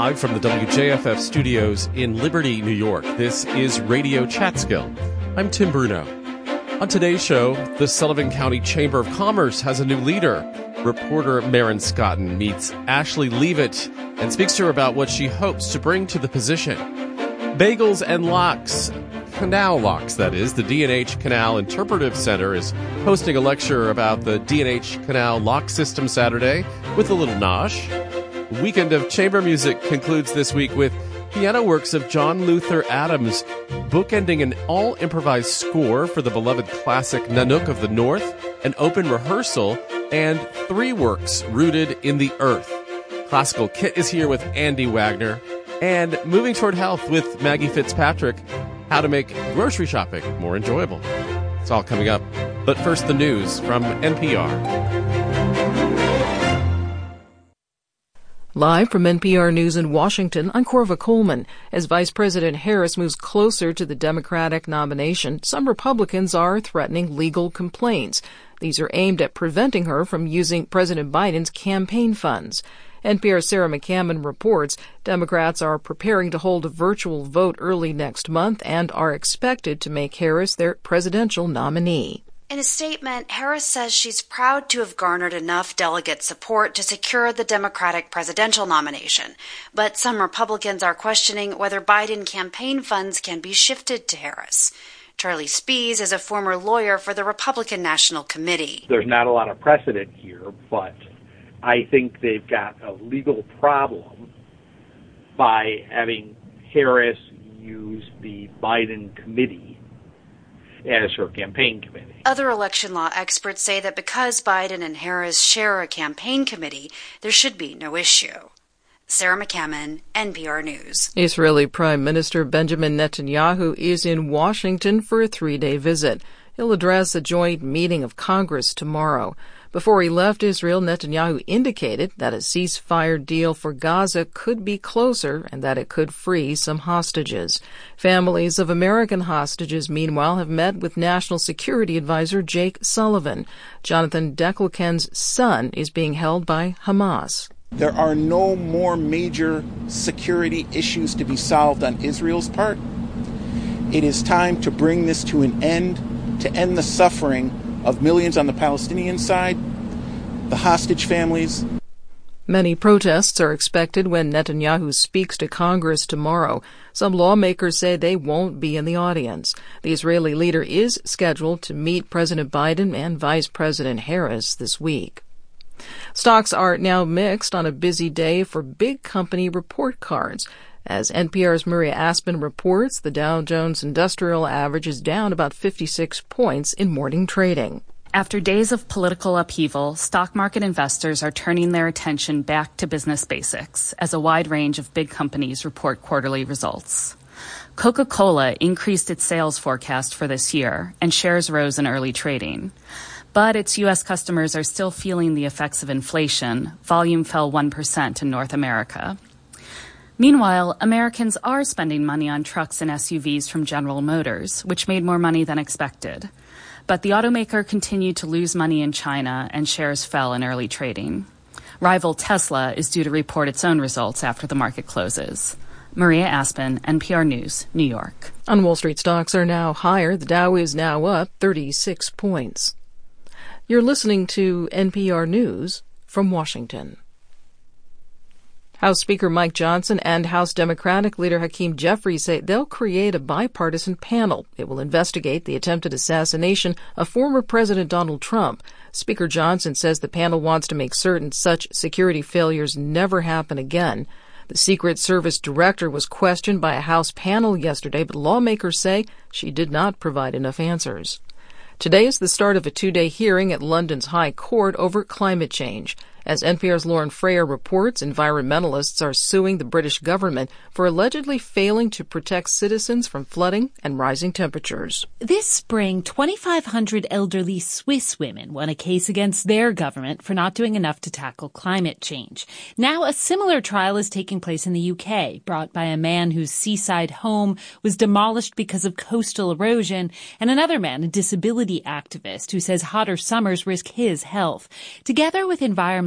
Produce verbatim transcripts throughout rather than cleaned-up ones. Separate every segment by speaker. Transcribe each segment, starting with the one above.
Speaker 1: Live from the W J F F studios in Liberty, New York, this is Radio Chatskill. I'm Tim Bruno. On today's show, the Sullivan County Chamber of Commerce has a new leader. Reporter Maren Scotton meets Ashley Leavitt and speaks to her about what she hopes to bring to the position. Bagels and Locks, Canal Locks, that is. The D and H Canal Interpretive Center is hosting a lecture about the D and H Canal lock system Saturday with a little nosh. Weekend of Chamber Music concludes this week with piano works of John Luther Adams, bookending an all-improvised score for the beloved classic Nanook of the North, an open rehearsal, and three works rooted in the earth. Classical Kit is here with Andy Wagner, and Moving Toward Health with Maggie Fitzpatrick, how to make grocery shopping more enjoyable. It's all coming up. But first, the news from N P R.
Speaker 2: Live from N P R News in Washington, I'm Corva Coleman. As Vice President Harris moves closer to the Democratic nomination, some Republicans are threatening legal complaints. These are aimed at preventing her from using President Biden's campaign funds. N P R's Sarah McCammon reports Democrats are preparing to hold a virtual vote early next month and are expected to make Harris their presidential nominee.
Speaker 3: In a statement, Harris says she's proud to have garnered enough delegate support to secure the Democratic presidential nomination. But some Republicans are questioning whether Biden campaign funds can be shifted to Harris. Charlie Spees is a former lawyer for the Republican National Committee.
Speaker 4: There's not a lot of precedent here, but I think they've got a legal problem by having Harris use the Biden committee as her campaign committee.
Speaker 3: Other election law experts say that because Biden and Harris share a campaign committee, there should be no issue. Sarah McCammon, N P R News.
Speaker 2: Israeli Prime Minister Benjamin Netanyahu is in Washington for a three-day visit. He'll address a joint meeting of Congress tomorrow. Before he left Israel, Netanyahu indicated that a ceasefire deal for Gaza could be closer and that it could free some hostages. Families of American hostages, meanwhile, have met with National Security Advisor Jake Sullivan. Jonathan Deckelken's son is being held by Hamas.
Speaker 5: There are no more major security issues to be solved on Israel's part. It is time to bring this to an end, to end the suffering of millions on the Palestinian side, the hostage families.
Speaker 2: Many protests are expected when Netanyahu speaks to Congress tomorrow. Some lawmakers say they won't be in the audience. The Israeli leader is scheduled to meet President Biden and Vice President Harris this week. Stocks are now mixed on a busy day for big company report cards. As N P R's Maria Aspen reports, the Dow Jones Industrial Average is down about fifty-six points in morning trading.
Speaker 6: After days of political upheaval, stock market investors are turning their attention back to business basics as a wide range of big companies report quarterly results. Coca-Cola increased its sales forecast for this year, and shares rose in early trading. But its U S customers are still feeling the effects of inflation. Volume fell one percent in North America. Meanwhile, Americans are spending money on trucks and S U Vs from General Motors, which made more money than expected. But the automaker continued to lose money in China, and shares fell in early trading. Rival Tesla is due to report its own results after the market closes. Maria Aspen, N P R News, New York.
Speaker 2: On Wall Street, stocks are now higher. The Dow is now up thirty-six points. You're listening to N P R News from Washington. House Speaker Mike Johnson and House Democratic leader Hakeem Jeffries say they'll create a bipartisan panel. It will investigate the attempted assassination of former President Donald Trump. Speaker Johnson says the panel wants to make certain such security failures never happen again. The Secret Service director was questioned by a House panel yesterday, but lawmakers say she did not provide enough answers. Today is the start of a two-day hearing at London's High Court over climate change. As N P R's Lauren Freyer reports, environmentalists are suing the British government for allegedly failing to protect citizens from flooding and rising temperatures.
Speaker 7: This spring, twenty-five hundred elderly Swiss women won a case against their government for not doing enough to tackle climate change. Now a similar trial is taking place in the U K, brought by a man whose seaside home was demolished because of coastal erosion, and another man, a disability activist, who says hotter summers risk his health. Together with environmental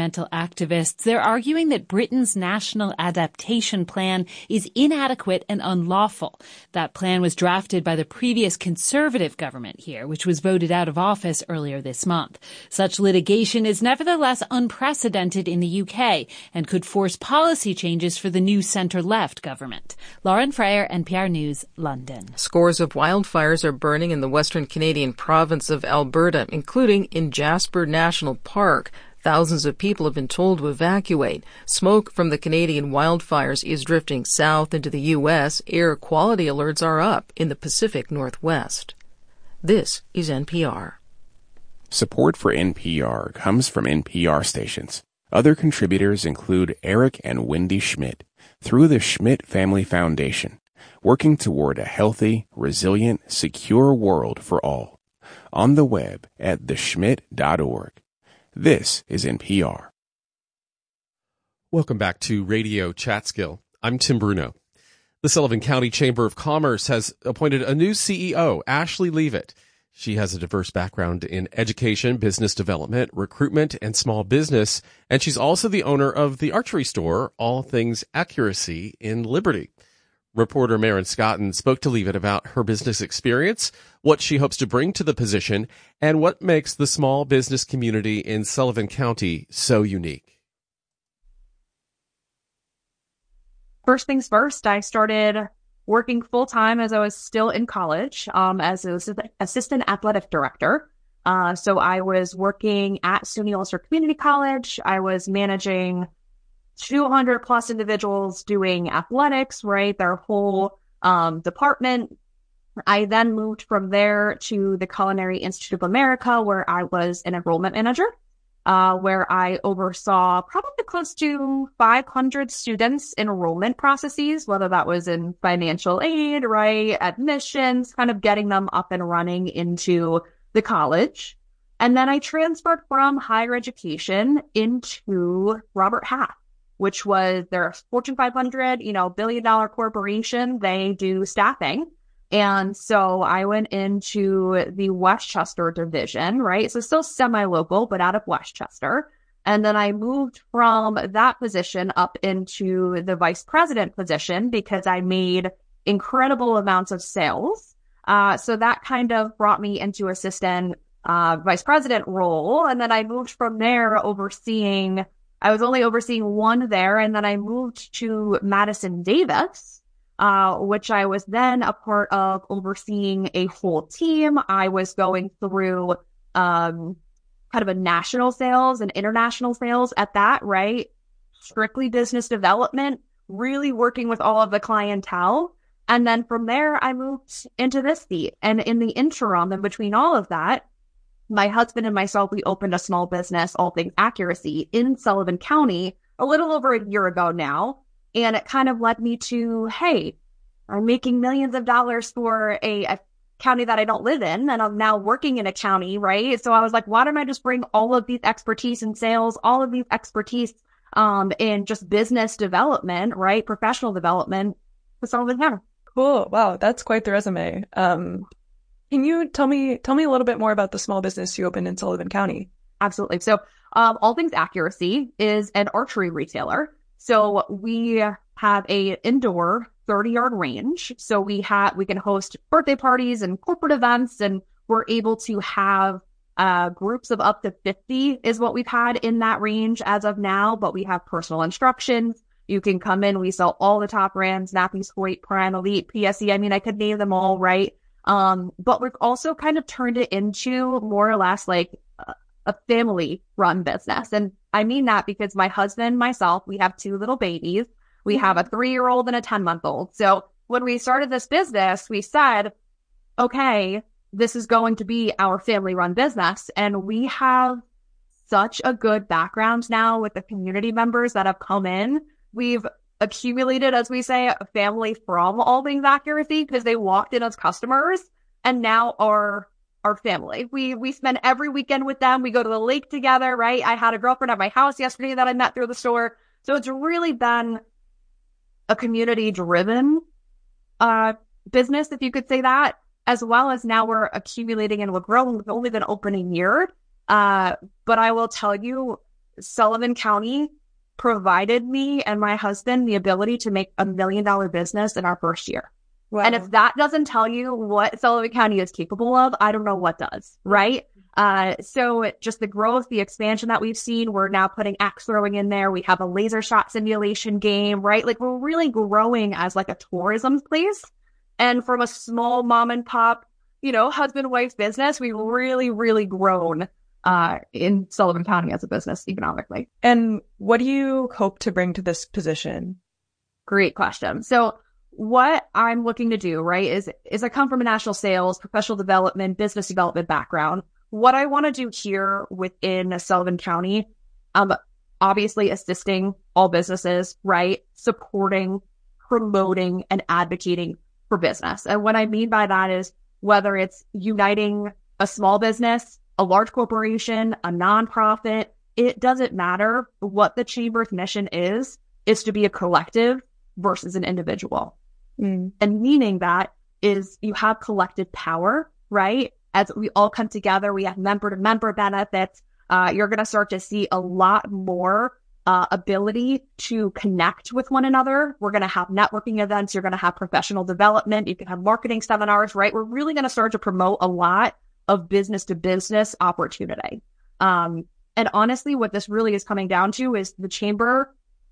Speaker 7: environmental activists. They're arguing that Britain's national adaptation plan is inadequate and unlawful. That plan was drafted by the previous Conservative government here, which was voted out of office earlier this month. Such litigation is nevertheless unprecedented in the U K and could force policy changes for the new centre-left government. Lauren Freyer, N P R News, London.
Speaker 2: Scores of wildfires are burning in the western Canadian province of Alberta, including in Jasper National Park. Thousands of people have been told to evacuate. Smoke from the Canadian wildfires is drifting south into the U S. Air quality alerts are up in the Pacific Northwest. This is N P R.
Speaker 8: Support for N P R comes from N P R stations. Other contributors include Eric and Wendy Schmidt through the Schmidt Family Foundation, working toward a healthy, resilient, secure world for all. On the web at the schmidt dot org. This is N P R.
Speaker 1: Welcome back to Radio Chatskill. I'm Tim Bruno. The Sullivan County Chamber of Commerce has appointed a new C E O, Ashley Leavitt. She has a diverse background in education, business development, recruitment, and small business, and she's also the owner of the archery store, All Things Accuracy, in Liberty. Reporter Maren Scotton spoke to Leavitt about her business experience, what she hopes to bring to the position, and what makes the small business community in Sullivan County so unique.
Speaker 9: First things first, I started working full-time as I was still in college um, as an assistant athletic director. Uh, so I was working at SUNY Ulster Community College. I was managing two hundred plus individuals doing athletics, right? Their whole um, department. I then moved from there to the Culinary Institute of America, where I was an enrollment manager, uh, where I oversaw probably close to five hundred students' enrollment processes, whether that was in financial aid, right? Admissions, kind of getting them up and running into the college. And then I transferred from higher education into Robert Half, which was their Fortune five hundred, you know, billion dollar corporation. They do staffing. And so I went into the Westchester division, right? So still semi-local, but out of Westchester. And then I moved from that position up into the vice president position because I made incredible amounts of sales. Uh, so that kind of brought me into assistant uh, vice president role. And then I moved from there overseeing I was only overseeing one there, and then I moved to Madison Davis, uh, which I was then a part of overseeing a whole team. I was going through um, kind of a national sales and international sales at that, right? Strictly business development, really working with all of the clientele. And then from there, I moved into this seat. And in the interim, in between all of that, my husband and myself, we opened a small business, All Things Accuracy, in Sullivan County a little over a year ago now. And it kind of led me to, hey, I'm making millions of dollars for a, a county that I don't live in. And I'm now working in a county, right? So I was like, why don't I just bring all of these expertise in sales, all of these expertise um, in just business development, right? Professional development to Sullivan County.
Speaker 10: Cool. Wow. That's quite the resume. Um, Can you tell me tell me a little bit more about the small business you opened in Sullivan County?
Speaker 9: Absolutely. So um, All Things Accuracy is an archery retailer. So we have a indoor thirty-yard range. So we have we can host birthday parties and corporate events, and we're able to have uh, groups of up to fifty is what we've had in that range as of now. But we have personal instructions. You can come in. We sell all the top brands: Nappy, Hoyt, Prime, Elite, P S E. I mean, I could name them all, right? Um, but we've also kind of turned it into more or less like a, a family run business. And I mean that because my husband, myself, we have two little babies. We have a three year old and a ten month old. So when we started this business, we said, okay, this is going to be our family run business. And we have such a good background now with the community members that have come in. We've accumulated, as we say, a family from All Things Accuracy because they walked in as customers and now are our family. We we spend every weekend with them. We go to the lake together, right? I had a girlfriend at my house yesterday that I met through the store. So it's really been a community-driven uh, business, if you could say that, as well as now we're accumulating and we're growing. We've only been open a year. Uh, but I will tell you, Sullivan County provided me and my husband the ability to make a million dollar business in our first year. Wow. And if that doesn't tell you what Sullivan County is capable of, I don't know what does, right? Uh, so just the growth, the expansion that we've seen, we're now putting axe throwing in there. We have a laser shot simulation game, right? Like we're really growing as like a tourism place. And from a small mom and pop, you know, husband, wife business, we've really, really grown uh, in Sullivan County as a business economically.
Speaker 10: And what do you hope to bring to this position?
Speaker 9: Great question. So what I'm looking to do, right, is, is I come from a national sales, professional development, business development background. What I want to do here within Sullivan County, um, obviously assisting all businesses, right, supporting, promoting, and advocating for business. And what I mean by that is whether it's uniting a small business, a large corporation, a nonprofit, it doesn't matter. What the Chamber's mission is, is to be a collective versus an individual. Mm. And meaning that is you have collective power, right? As we all come together, we have member to member benefits. Uh, you're going to start to see a lot more uh, ability to connect with one another. We're going to have networking events. You're going to have professional development. You can have marketing seminars, right? We're really going to start to promote a lot of business to business opportunity. Um, and honestly, what this really is coming down to is the Chamber,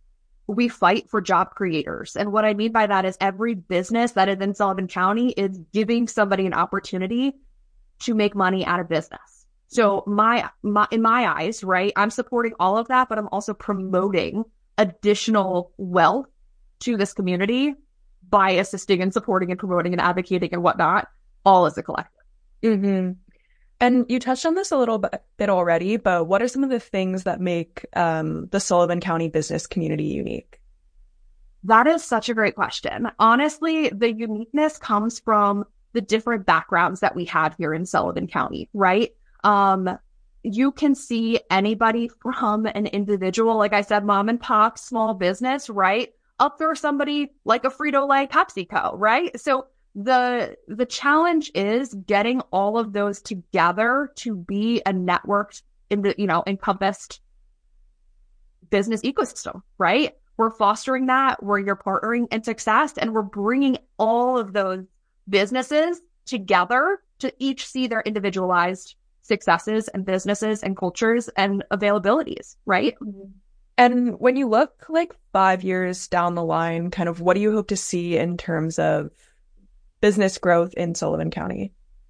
Speaker 9: we fight for job creators. And what I mean by that is every business that is in Sullivan County is giving somebody an opportunity to make money out of business. So my, my, in my eyes, right, I'm supporting all of that, but I'm also promoting additional wealth to this community by assisting and supporting and promoting and advocating and whatnot, all as a collective.
Speaker 10: Mm-hmm. And you touched on this a little bit, bit already, but what are some of the things that make um, the Sullivan County business community unique?
Speaker 9: That is such a great question. Honestly, the uniqueness comes from the different backgrounds that we have here in Sullivan County, right? Um, you can see anybody from an individual, like I said, mom and pop, small business, right? Up through somebody like a Frito-Lay, PepsiCo, right? So the, the challenge is getting all of those together to be a networked, in the, you know, encompassed business ecosystem, right? We're fostering that, where you're partnering in success, and we're bringing all of those businesses together to each see their individualized successes and businesses and cultures and availabilities, right?
Speaker 10: And when you look like five years down the line, kind of what do you hope to see in terms of business growth in Sullivan County?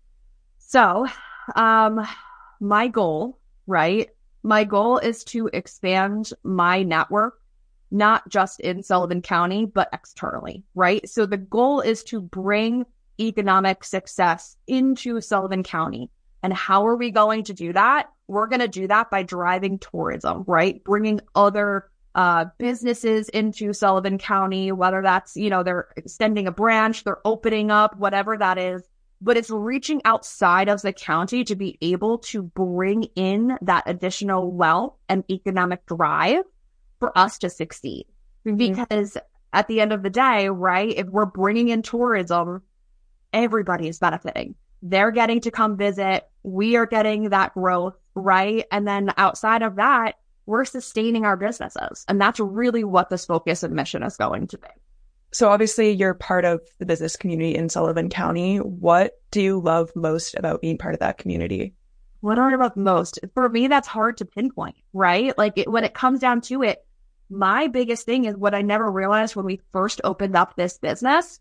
Speaker 9: So, um, my goal, right? My goal is to expand my network, not just in Sullivan County, but externally, right? So the goal is to bring economic success into Sullivan County. And how are we going to do that? We're going to do that by driving tourism, right? Bringing other uh, businesses into Sullivan County, whether that's, you know, they're extending a branch, they're opening up, whatever that is. But it's reaching outside of the county to be able to bring in that additional wealth and economic drive for us to succeed. Because at the end of the day, right, if we're bringing in tourism, everybody is benefiting. They're getting to come visit. We are getting that growth, right? And then outside of that, we're sustaining our businesses. And that's really what this focus and mission is going to be.
Speaker 10: So obviously you're part of the business community in Sullivan County. What do you love most about being part of that community?
Speaker 9: What I love most? For me, that's hard to pinpoint, right? Like it, when it comes down to it, my biggest thing is what I never realized when we first opened up this business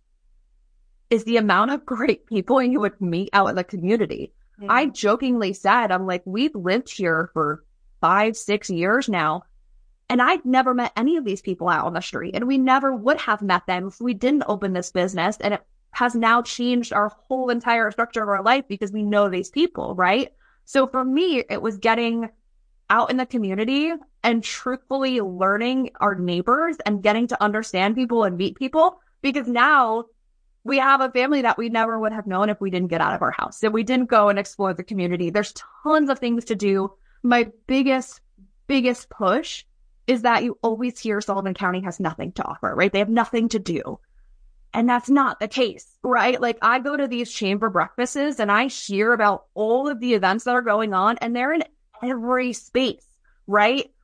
Speaker 9: is the amount of great people you would meet out in the community. Mm-hmm. I jokingly said, I'm like, we've lived here for five, six years now, and I'd never met any of these people out on the street, and we never would have met them if we didn't open this business. And it has now changed our whole entire structure of our life because we know these people, right? So for me, it was getting out in the community and truthfully learning our neighbors and getting to understand people and meet people, because now we have a family that we never would have known if we didn't get out of our house. If we didn't go and explore the community. There's tons of things to do. My biggest, biggest push is that you always hear Sullivan County has nothing to offer, right? They have nothing to do. And that's not the case, right? Like I go to these chamber breakfasts and I hear about all of the events that are going on, and they're in every space, right?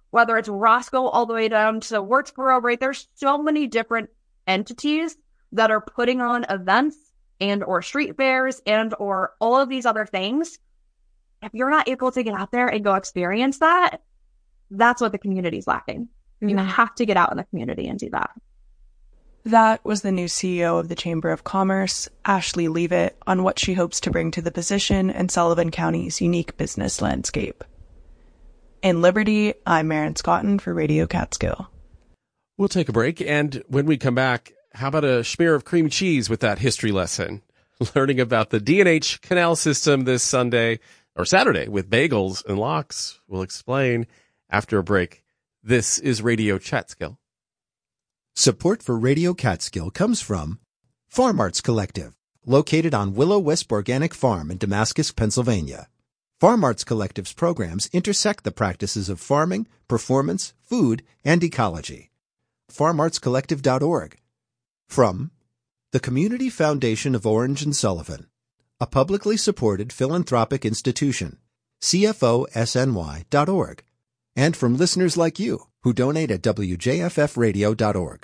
Speaker 9: whether it's Roscoe all the way down to Wurtsboro, right? There's so many different entities that are putting on events and or street fairs and or all of these other things. If you're not able to get out there and go experience that, that's what the community is lacking. You mm-hmm. have to get out in the community and do that.
Speaker 10: That was the new C E O of the Chamber of Commerce, Ashley Leavitt, on what she hopes to bring to the position and Sullivan County's unique business landscape. In Liberty, I'm Maren Scotton for Radio Catskill.
Speaker 1: We'll take a break, and when we come back, how about a smear of cream cheese with that history lesson? Learning about the D and H Canal System this Sunday, or Saturday, with bagels and lox. We'll explain after a break. This is Radio Catskill.
Speaker 11: Support for Radio Catskill comes from Farm Arts Collective, located on Willow Wisp Organic Farm in Damascus, Pennsylvania. Farm Arts Collective's programs intersect the practices of farming, performance, food, and ecology. farm arts collective dot org. From the Community Foundation of Orange and Sullivan, a publicly supported philanthropic institution, C F O S N Y dot org. And from listeners like you who donate at W J F F radio dot org.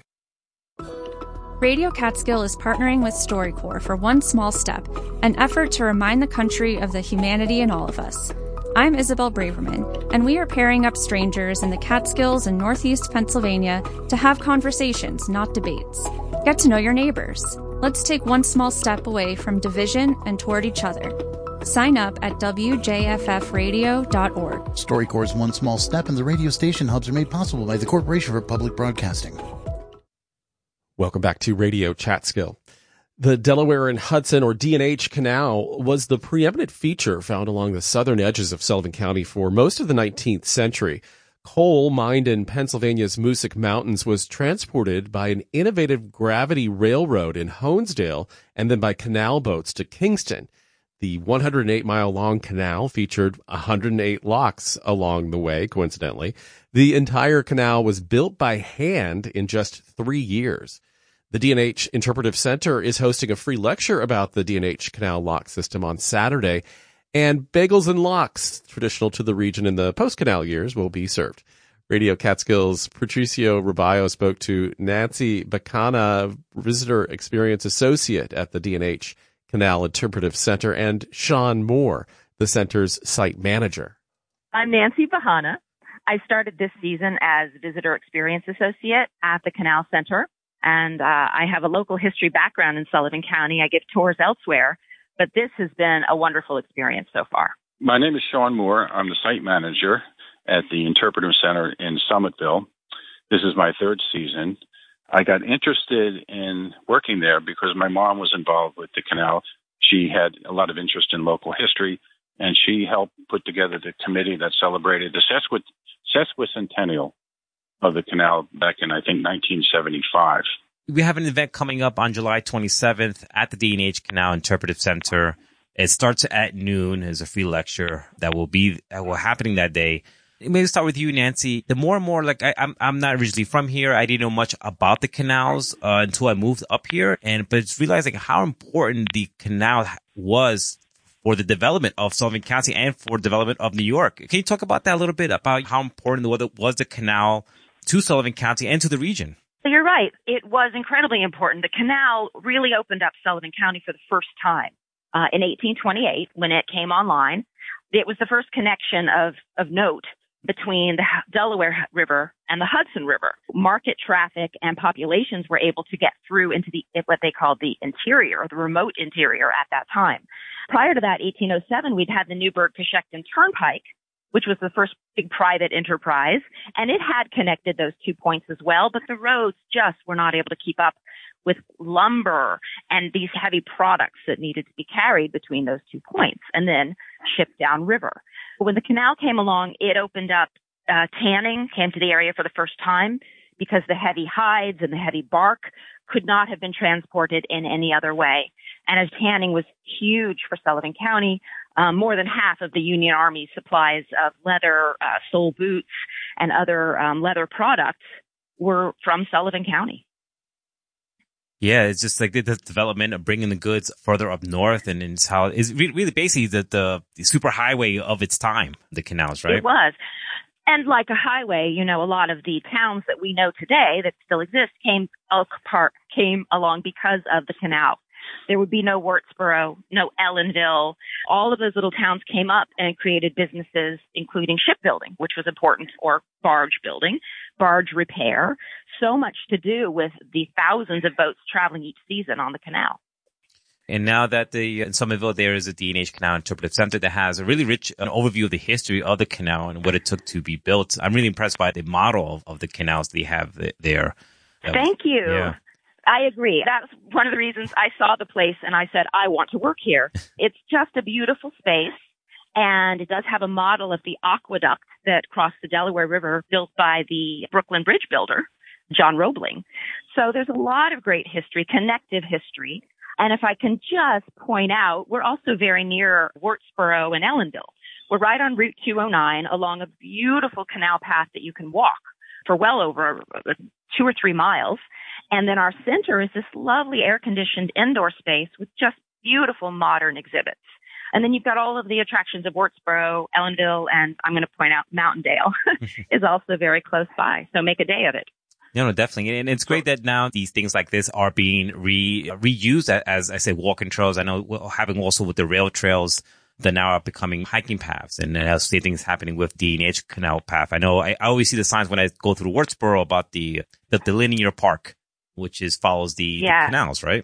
Speaker 12: Radio Catskill is partnering with StoryCorps for One Small Step, an effort to remind the country of the humanity in all of us. I'm Isabel Braverman, and we are pairing up strangers in the Catskills and Northeast Pennsylvania to have conversations, not debates. Get to know your neighbors. Let's take one small step away from division and toward each other. Sign up at W J F F radio dot org.
Speaker 13: StoryCorps' One Small Step and the radio station hubs are made possible by the Corporation for Public Broadcasting.
Speaker 1: Welcome back to Radio Catskill. The Delaware and Hudson, or D and H Canal, was the preeminent feature found along the southern edges of Sullivan County for most of the nineteenth century. Coal mined in Pennsylvania's Moosic Mountains was transported by an innovative gravity railroad in Honesdale and then by canal boats to Kingston. The one hundred eight mile long canal featured one hundred eight locks along the way, coincidentally. The entire canal was built by hand in just three years. The D and H Interpretive Center is hosting a free lecture about the D and H Canal lock system on Saturday, and bagels and lox, traditional to the region in the post-canal years, will be served. Radio Catskill's Patricio Rubayo spoke to Nancy Bacana, Visitor Experience Associate at the D and H Canal Interpretive Center, and Sean Moore, the center's site manager.
Speaker 14: I'm Nancy Bahana. I started this season as Visitor Experience Associate at the Canal Center. And uh, I have a local history background in Sullivan County. I give tours elsewhere, but this has been a wonderful experience so far.
Speaker 15: My name is Sean Moore. I'm the site manager at the Interpretive Center in Summitville. This is my third season. I got interested in working there because my mom was involved with the canal. She had a lot of interest in local history, and she helped put together the committee that celebrated the sesquicentennial of the canal back in, I think, nineteen seventy-five.
Speaker 16: We have an event coming up on July twenty-seventh at the D and H Canal Interpretive Center. It starts at noon. There's a free lecture that will be that will happening that day. Maybe start with you, Nancy. The more and more, like I, I'm, I'm not originally from here. I didn't know much about the canals uh, until I moved up here, and but it's realizing how important the canal was for the development of Sullivan County and for development of New York. Can you talk about that a little bit about how important was the canal to Sullivan County and to the region?
Speaker 14: So you're right. It was incredibly important. The canal really opened up Sullivan County for the first time uh, in eighteen twenty-eight when it came online. It was the first connection of, of note between the Delaware River and the Hudson River. Market traffic and populations were able to get through into the what they called the interior, or the remote interior at that time. Prior to that, eighteen oh seven, we'd had the Newburgh-Coshocton Turnpike, which was the first big private enterprise, and it had connected those two points as well, but the roads just were not able to keep up with lumber and these heavy products that needed to be carried between those two points and then shipped downriver. When the canal came along, it opened up uh, tanning, came to the area for the first time because the heavy hides and the heavy bark could not have been transported in any other way. And as tanning was huge for Sullivan County, um, more than half of the Union Army supplies of leather, uh, sole boots, and other um, leather products were from Sullivan County.
Speaker 16: Yeah, it's just like the, the development of bringing the goods further up north, and it's how it's really basically the, the, the super highway of its time, the canals, right?
Speaker 14: It was. And like a highway, you know, a lot of the towns that we know today that still exist came, Oak Park came along because of the canal. There would be no Wurtsboro, no Ellenville. All of those little towns came up and created businesses, including shipbuilding, which was important, or barge building, barge repair. So much to do with the thousands of boats traveling each season on the canal.
Speaker 16: And now that the in Somerville there is a D and H Canal Interpretive Center that has a really rich an overview of the history of the canal and what it took to be built. I'm really impressed by the model of, of the canals they have there.
Speaker 14: Thank you.
Speaker 16: Yeah.
Speaker 14: I agree. That's one of the reasons I saw the place and I said, I want to work here. It's just a beautiful space, and it does have a model of the aqueduct that crossed the Delaware River built by the Brooklyn Bridge builder, John Roebling. So there's a lot of great history, connective history. And if I can just point out, we're also very near Wurtsboro and Ellenville. We're right on Route two oh nine along a beautiful canal path that you can walk for well over two or three miles. And then our center is this lovely air-conditioned indoor space with just beautiful modern exhibits. And then you've got all of the attractions of Wurtsboro, Ellenville, and I'm going to point out Mountaindale is also very close by. So make a day of it.
Speaker 16: No, no, definitely. And it's great that now these things like this are being re reused as, I say, walking trails. I know having also with the rail trails that now are becoming hiking paths. And I see things happening with D and H Canal Path. I know I, I always see the signs when I go through Wurtsboro about the, the, the linear park, which is follows the,
Speaker 14: yeah.
Speaker 16: the canals, right?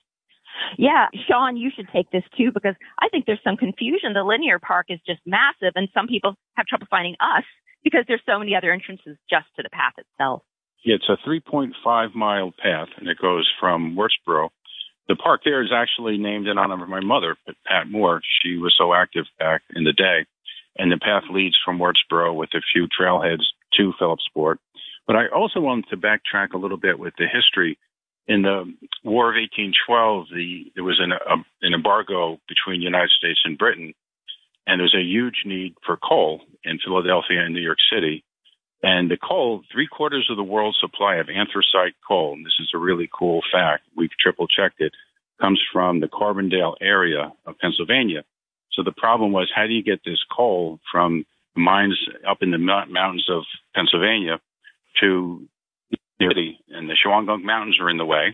Speaker 14: Yeah. Sean, you should take this too, because I think there's some confusion. The linear park is just massive, and some people have trouble finding us because there's so many other entrances just to the path itself.
Speaker 15: Yeah, it's a three point five mile path, and it goes from Wurtsboro. The park there is actually named in honor of my mother, Pat Moore. She was so active back in the day. And the path leads from Wurtsboro with a few trailheads to Phillipsport. But I also wanted to backtrack a little bit with the history. In the War of eighteen twelve, the, there was an, a, an embargo between the United States and Britain, and there was a huge need for coal in Philadelphia and New York City. And the coal, three quarters of the world's supply of anthracite coal, and this is a really cool fact, we've triple checked it, comes from the Carbondale area of Pennsylvania. So the problem was, how do you get this coal from mines up in the mountains of Pennsylvania to the city? And the Shawangunk Mountains are in the way.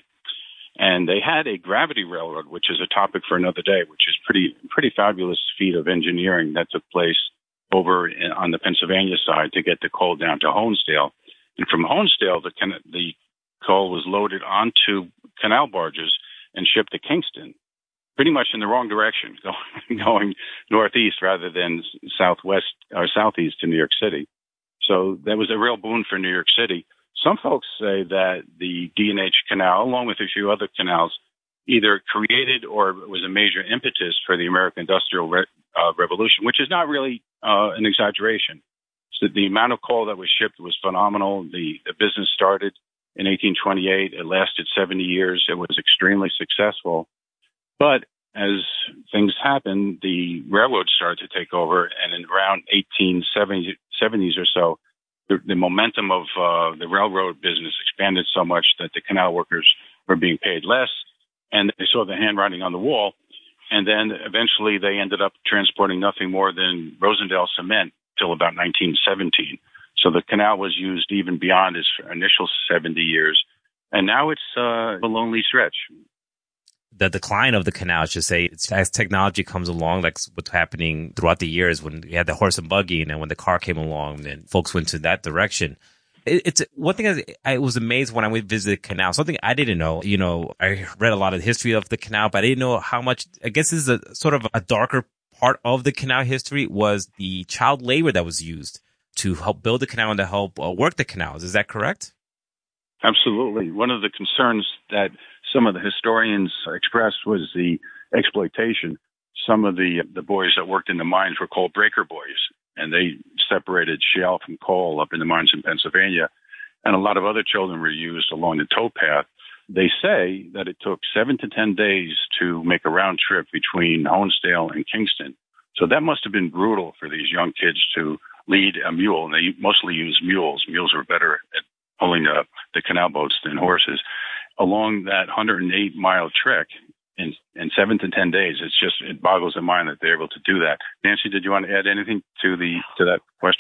Speaker 15: And they had a gravity railroad, which is a topic for another day, which is pretty, pretty fabulous feat of engineering that took place over in, on the Pennsylvania side to get the coal down to Honesdale. And from Honesdale, the, the coal was loaded onto canal barges and shipped to Kingston, pretty much in the wrong direction, going, going northeast rather than southwest or southeast to New York City. So that was a real boon for New York City. Some folks say that the D and H Canal, along with a few other canals, either created or was a major impetus for the American Industrial Re- uh, Revolution, which is not really uh, an exaggeration. So the amount of coal that was shipped was phenomenal. The, the business started in eighteen twenty-eight. It lasted seventy years. It was extremely successful. But as things happened, the railroad started to take over, and in around eighteen seventies or so, the, the momentum of uh, the railroad business expanded so much that the canal workers were being paid less, and they saw the handwriting on the wall. And then eventually they ended up transporting nothing more than Rosendale cement till about nineteen seventeen. So the canal was used even beyond its initial seventy years. And now it's uh, a lonely stretch.
Speaker 16: The decline of the canal, I should say, it's, as technology comes along, like what's happening throughout the years when you had the horse and buggy, and then when the car came along, then folks went to that direction. It, it's one thing I, I was amazed when I went visit the canal. Something I didn't know. You know, I read a lot of the history of the canal, but I didn't know how much. I guess this is a sort of a darker part of the canal history was the child labor that was used to help build the canal and to help uh, work the canals. Is that correct?
Speaker 15: Absolutely. One of the concerns that some of the historians expressed was the exploitation. Some of the the boys that worked in the mines were coal breaker boys, and they separated shale from coal up in the mines in Pennsylvania. And a lot of other children were used along the towpath. They say that it took seven to ten days to make a round trip between Honesdale and Kingston. So that must have been brutal for these young kids to lead a mule. And they mostly used mules. Mules were better at pulling the, the canal boats than horses. Along that one hundred eight mile trek in, in seven to ten days, it's just, it boggles the mind that they're able to do that. Nancy, did you want to add anything to the, to that question?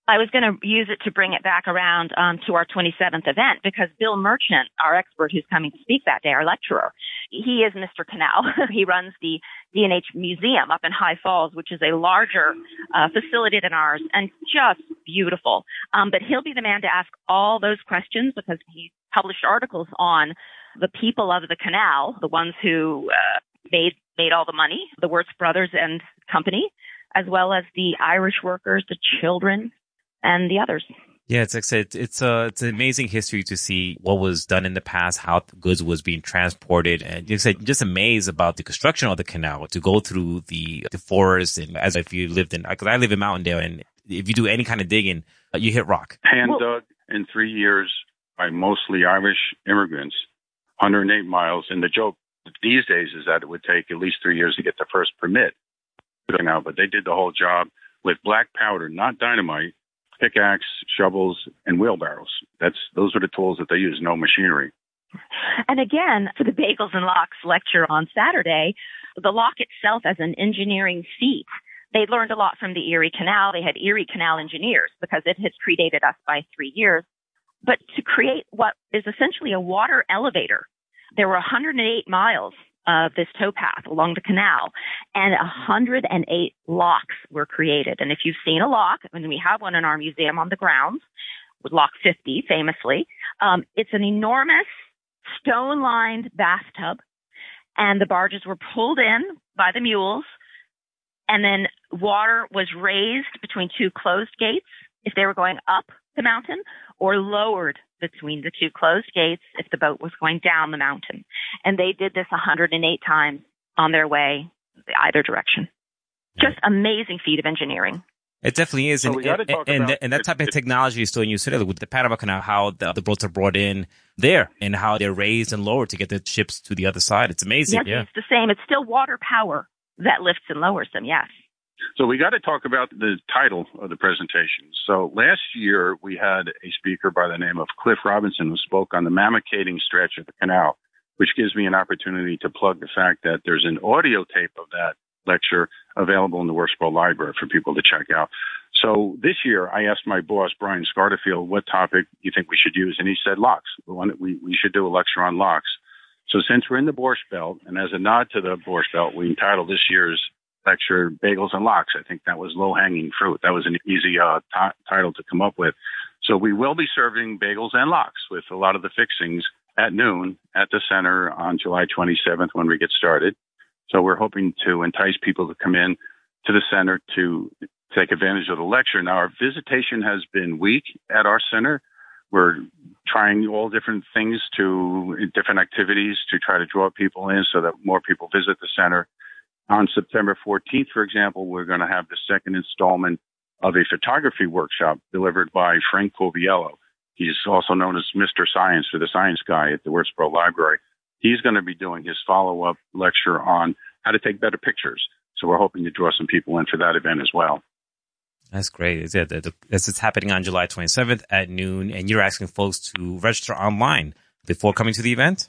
Speaker 14: I was going to use it to bring it back around um, to our twenty-seventh event because Bill Merchant, our expert who's coming to speak that day, our lecturer, he is Mister Canal. He runs the D N H Museum up in High Falls, which is a larger uh, facility than ours and just beautiful. Um, but he'll be the man to ask all those questions because he published articles on the people of the canal, the ones who uh, made made all the money, the Wirtz Brothers and Company, as well as the Irish workers, the children, and the others.
Speaker 16: Yeah, it's like I said, it's a it's an amazing history to see what was done in the past, how goods was being transported, and like I said, just amazed about the construction of the canal to go through the the forest, and as if you lived in, because I live in Mountaindale, and if you do any kind of digging, you hit rock.
Speaker 15: Hand dug in three years by mostly Irish immigrants, one hundred eight miles, and the joke these days is that it would take at least three years to get the first permit. Now, but they did the whole job with black powder, not dynamite. Pickaxe, shovels, and wheelbarrows. That's those are the tools that they use, no machinery.
Speaker 14: And again, for the Bagels and Locks lecture on Saturday, the lock itself as an engineering feat, they learned a lot from the Erie Canal. They had Erie Canal engineers because it has predated us by three years. But to create what is essentially a water elevator, there were one hundred eight miles of this towpath along the canal, and one hundred eight locks were created. And if you've seen a lock, and we have one in our museum on the grounds, with Lock fifty, famously, um, it's an enormous stone-lined bathtub, and the barges were pulled in by the mules, and then water was raised between two closed gates if they were going up the mountain, or lowered between the two closed gates if the boat was going down the mountain. And they did this one hundred eight times on their way either direction. Just amazing feat of engineering.
Speaker 16: It definitely is.
Speaker 15: So
Speaker 16: and, and, and, and, and that type of technology is still in use today with the Panama Canal, how the, the boats are brought in there and how they're raised and lowered to get the ships to the other side. It's amazing.
Speaker 14: Yes,
Speaker 16: yeah.
Speaker 14: It's the same. It's still water power that lifts and lowers them, yes.
Speaker 15: So we got to talk about the title of the presentation. So last year we had a speaker by the name of Cliff Robinson who spoke on the mammocating stretch of the canal, which gives me an opportunity to plug the fact that there's an audio tape of that lecture available in the Wirtsboro Library for people to check out. So this year I asked my boss, Brian Scarterfield, what topic you think we should use, and he said locks. We, we should do a lecture on locks. So since we're in the Borscht Belt, and as a nod to the Borscht Belt, we entitled this year's lecture Bagels and Locks. I think that was low-hanging fruit. That was an easy uh, t- title to come up with. So we will be serving bagels and lox with a lot of the fixings at noon at the center on July twenty-seventh when we get started. So we're hoping to entice people to come in to the center to take advantage of the lecture. Now, our visitation has been weak at our center. We're trying all different things to, different activities to try to draw people in so that more people visit the center. On September fourteenth, for example, we're going to have the second installment of a photography workshop delivered by Frank Coviello. He's also known as Mister Science, or the science guy at the Wirtsboro Library. He's going to be doing his follow-up lecture on how to take better pictures. So we're hoping to draw some people in for that event as well.
Speaker 16: That's great. It's, yeah, this is happening on July twenty-seventh at noon, and you're asking folks to register online before coming to the event?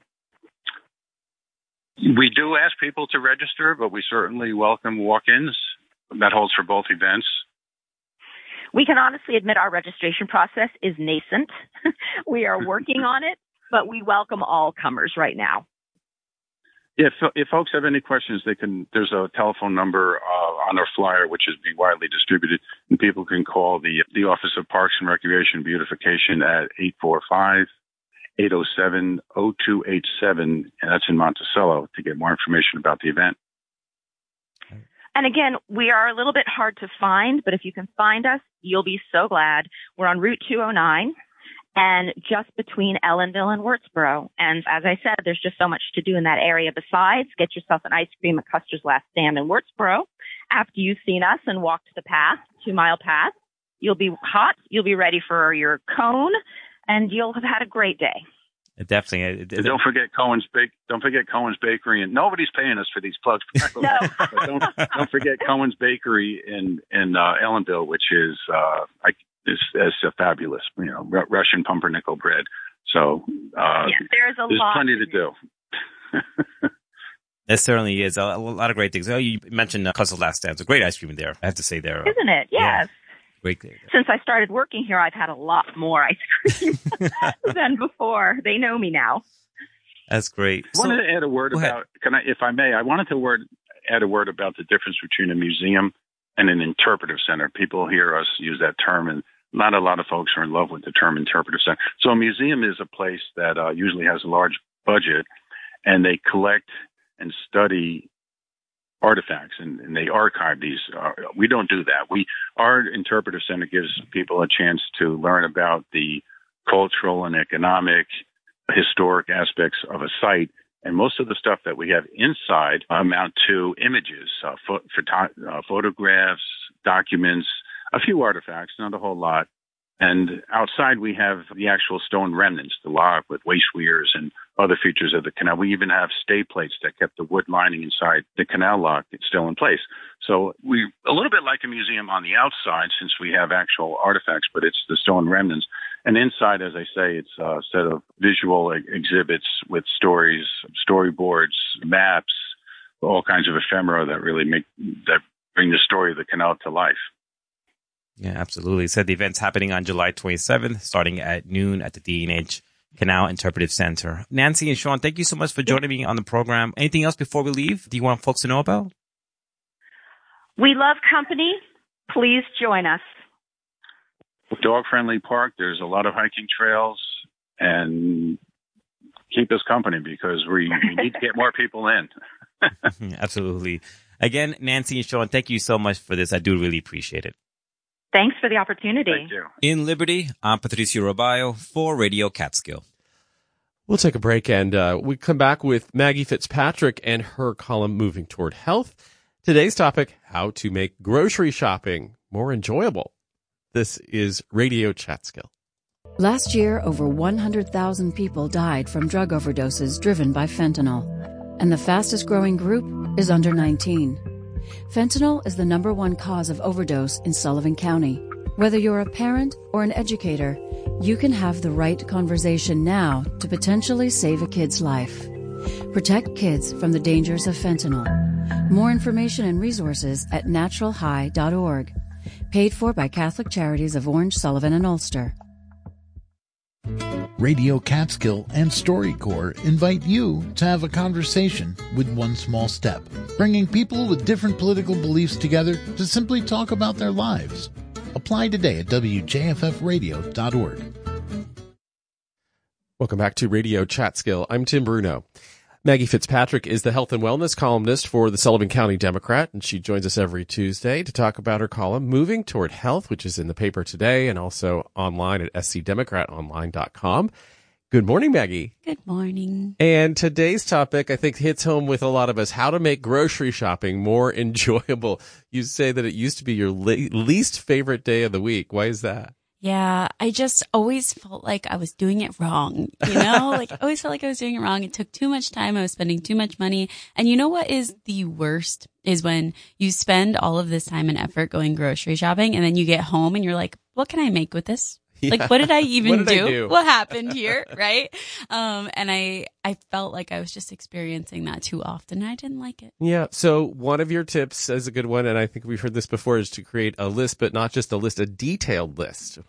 Speaker 15: We do ask people to register, but we certainly welcome walk-ins. That holds for both events.
Speaker 14: We can honestly admit our registration process is nascent. We are working on it, but we welcome all comers right now.
Speaker 15: If, if folks have any questions, they can. There's a telephone number uh, on our flyer, which is being widely distributed, and people can call the the Office of Parks and Recreation Beautification at eight four five, eight oh seven, oh two eight seven, and that's in Monticello, to get more information about the event.
Speaker 14: And again, we are a little bit hard to find, but if you can find us, you'll be so glad. We're on Route two oh nine and just between Ellenville and Wirtsboro. And as I said, there's just so much to do in that area. Besides, get yourself an ice cream at Custer's Last Stand in Wirtsboro. After you've seen us and walked the path, two-mile path, you'll be hot, you'll be ready for your cone, and you'll have had a great day.
Speaker 16: It definitely. It, it,
Speaker 15: don't forget Cohen's Bake. Don't forget Cohen's Bakery, and nobody's paying us for these plugs.
Speaker 14: No.
Speaker 15: But don't, don't forget Cohen's Bakery in in uh, Ellenville, which is uh, I, is, is a fabulous, you know, R- Russian pumpernickel bread. So uh,
Speaker 14: yeah, there's a
Speaker 15: there's
Speaker 14: lot
Speaker 15: plenty
Speaker 14: to
Speaker 15: to do.
Speaker 16: do. There certainly is a, a lot of great things. Oh, you mentioned uh, Custer's Last Stand. It's a great ice cream there. I have to say there,
Speaker 14: isn't it? Yes.
Speaker 16: Great.
Speaker 14: Since I started working here, I've had a lot more ice cream than before. They know me now.
Speaker 16: That's great.
Speaker 15: I wanted to add a word about, can I, if I may, I wanted to word, add a word about the difference between a museum and an interpretive center. People hear us use that term, and not a lot of folks are in love with the term interpretive center. So a museum is a place that uh, usually has a large budget, and they collect and study artifacts, and, and they archive these. Uh, we don't do that. We Our interpretive center gives people a chance to learn about the cultural and economic, historic aspects of a site. And most of the stuff that we have inside amount to images, uh, pho- photo- uh, photographs, documents, a few artifacts, not a whole lot. And outside we have the actual stone remnants, the lock with waste weirs and other features of the canal. We even have stay plates that kept the wood lining inside the canal lock still in place. So we're a little bit like a museum on the outside since we have actual artifacts, but it's the stone remnants. And inside, as I say, it's a set of visual exhibits with stories, storyboards, maps, all kinds of ephemera that really make, that bring the story of the canal to life.
Speaker 16: Yeah, absolutely. So the event's happening on July twenty-seventh, starting at noon at the D and H Canal Interpretive Center. Nancy and Sean, thank you so much for joining me on the program. Anything else before we leave? Do you want folks to know about?
Speaker 14: We love company. Please join us.
Speaker 15: Dog-friendly park. There's a lot of hiking trails, and keep us company because we, we need to get more people in.
Speaker 16: Absolutely. Again, Nancy and Sean, thank you so much for this. I do really appreciate it.
Speaker 14: Thanks for the opportunity.
Speaker 15: Thank you.
Speaker 16: In Liberty, I'm Patricio Robayo for Radio Catskill.
Speaker 1: We'll take a break, and uh, we come back with Maggie Fitzpatrick and her column Moving Toward Health. Today's topic, how to make grocery shopping more enjoyable. This is Radio Catskill.
Speaker 17: Last year, over one hundred thousand people died from drug overdoses driven by fentanyl. And the fastest growing group is under nineteen. Fentanyl is the number one cause of overdose in Sullivan County. Whether you're a parent or an educator, you can have the right conversation now to potentially save a kid's life. Protect kids from the dangers of fentanyl. More information and resources at natural high dot org. Paid for by Catholic Charities of Orange, Sullivan, and Ulster.
Speaker 13: Radio Catskill and StoryCorps invite you to have a conversation with One Small Step, bringing people with different political beliefs together to simply talk about their lives. Apply today at w j f f radio dot org.
Speaker 1: Welcome back to Radio Catskill. I'm Tim Bruno. Maggie Fitzpatrick is the health and wellness columnist for the Sullivan County Democrat, and she joins us every Tuesday to talk about her column, Moving Toward Health, which is in the paper today and also online at s c democrat online dot com. Good morning, Maggie.
Speaker 18: Good morning.
Speaker 1: And today's topic, I think, hits home with a lot of us, how to make grocery shopping more enjoyable. You say that it used to be your le- least favorite day of the week. Why is that?
Speaker 18: Yeah, I just always felt like I was doing it wrong, you know, like I always felt like I was doing it wrong. It took too much time. I was spending too much money. And you know what is the worst is when you spend all of this time and effort going grocery shopping and then you get home and you're like, what can I make with this? Yeah. Like, what did I even
Speaker 1: what did
Speaker 18: do?
Speaker 1: I do?
Speaker 18: What happened here? Right. Um, and I, I felt like I was just experiencing that too often. And I didn't like it.
Speaker 1: Yeah. So one of your tips is a good one, and I think we've heard this before, is to create a list, but not just a list, a detailed list.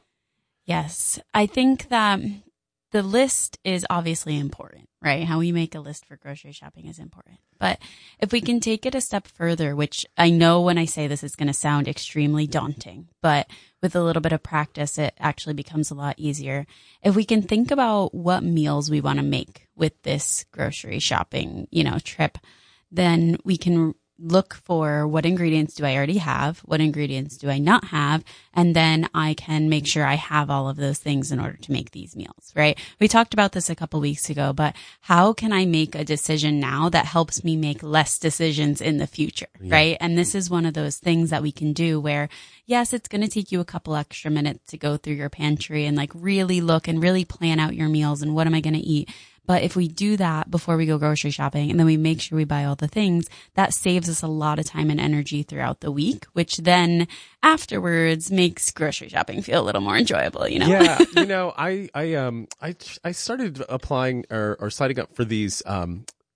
Speaker 18: Yes. I think that the list is obviously important, right? How we make a list for grocery shopping is important. But if we can take it a step further, which I know when I say this, it's going to sound extremely daunting, but with a little bit of practice, it actually becomes a lot easier. If we can think about what meals we want to make with this grocery shopping, you know, trip, then we can look for what ingredients do I already have, what ingredients do I not have, and then I can make sure I have all of those things in order to make these meals, right? We talked about this a couple weeks ago, but how can I make a decision now that helps me make less decisions in the future, yeah. right? And this is one of those things that we can do where, yes, it's going to take you a couple extra minutes to go through your pantry and like really look and really plan out your meals and what am I going to eat. But if we do that before we go grocery shopping and then we make sure we buy all the things, that saves us a lot of time and energy throughout the week, which then afterwards makes grocery shopping feel a little more enjoyable, you know?
Speaker 1: Yeah. You know, I, I, um, I, I started applying or, or signing up for these, um,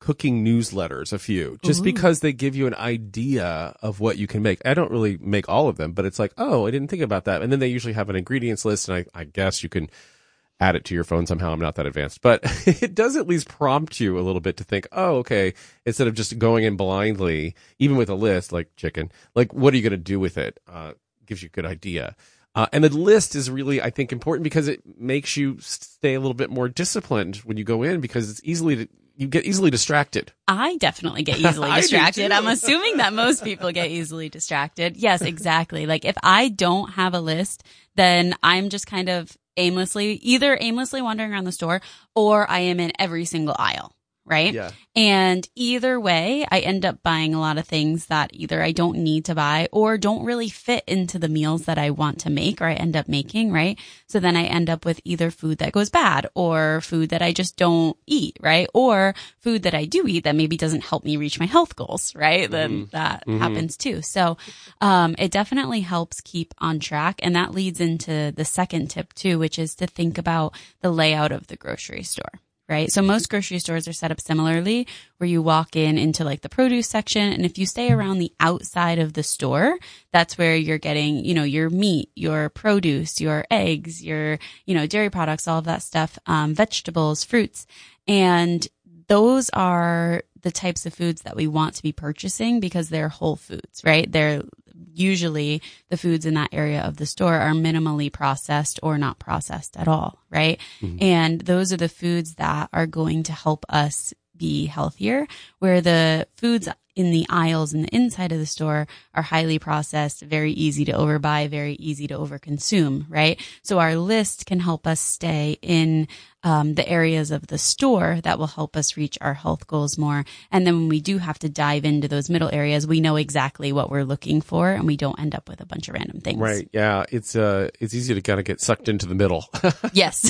Speaker 1: cooking newsletters, a few, just
Speaker 2: Ooh.
Speaker 1: because they give you an idea of what you can make. I don't really make all of them, but it's like, oh, I didn't think about that. And then they usually have an ingredients list, and I, I guess you can add it to your phone somehow. I'm not that advanced, but it does at least prompt you a little bit to think, oh, okay, instead of just going in blindly, even with a list like chicken, like what are you going to do with it? Uh, gives you a good idea. Uh, and the list is really, I think, important because it makes you stay a little bit more disciplined when you go in, because it's easily to, you get easily distracted.
Speaker 18: I definitely get easily
Speaker 1: I do
Speaker 18: distracted.
Speaker 1: too.
Speaker 18: I'm assuming that most people get easily distracted. Yes, exactly. Like if I don't have a list, then I'm just kind of aimlessly, either aimlessly wandering around the store, or I am in every single aisle. Right.
Speaker 1: Yeah.
Speaker 18: And either way, I end up buying a lot of things that either I don't need to buy or don't really fit into the meals that I want to make, or I end up making. Right. So then I end up with either food that goes bad or food that I just don't eat. Right. Or food that I do eat that maybe doesn't help me reach my health goals. Right. Mm-hmm. Then that mm-hmm. happens too. So, um, it definitely helps keep on track. And that leads into the second tip too, which is to think about the layout of the grocery store. Right. So most grocery stores are set up similarly, where you walk in into like the produce section. And if you stay around the outside of the store, that's where you're getting, you know, your meat, your produce, your eggs, your, you know, dairy products, all of that stuff, um, vegetables, fruits. And those are the types of foods that we want to be purchasing because they're whole foods, right? They're usually the foods in that area of the store are minimally processed or not processed at all, right? Mm-hmm. And those are the foods that are going to help us be healthier, where the foods in the aisles in the inside of the store are highly processed, very easy to overbuy, very easy to overconsume, right? So our list can help us stay in um, the areas of the store that will help us reach our health goals more. And then when we do have to dive into those middle areas, we know exactly what we're looking for, and we don't end up with a bunch of random things.
Speaker 1: Right. Yeah. It's uh, it's easy to kind of get sucked into the middle.
Speaker 18: Yes.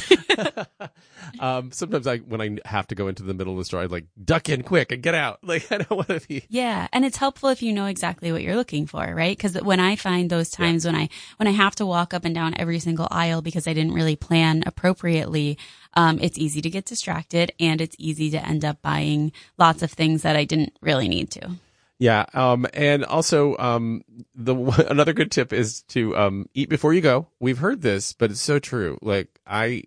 Speaker 1: um, sometimes I, when I have to go into the middle of the store, I like duck in quick and get out. Like I don't want to be.
Speaker 18: Yeah. And it's helpful if you know exactly what you're looking for, right? Because when I find those times yeah. when I, when I have to walk up and down every single aisle because I didn't really plan appropriately, um, it's easy to get distracted, and it's easy to end up buying lots of things that I didn't really need to.
Speaker 1: Yeah. Um, and also, um, the, another good tip is to, um, eat before you go. We've heard this, but it's so true. Like I,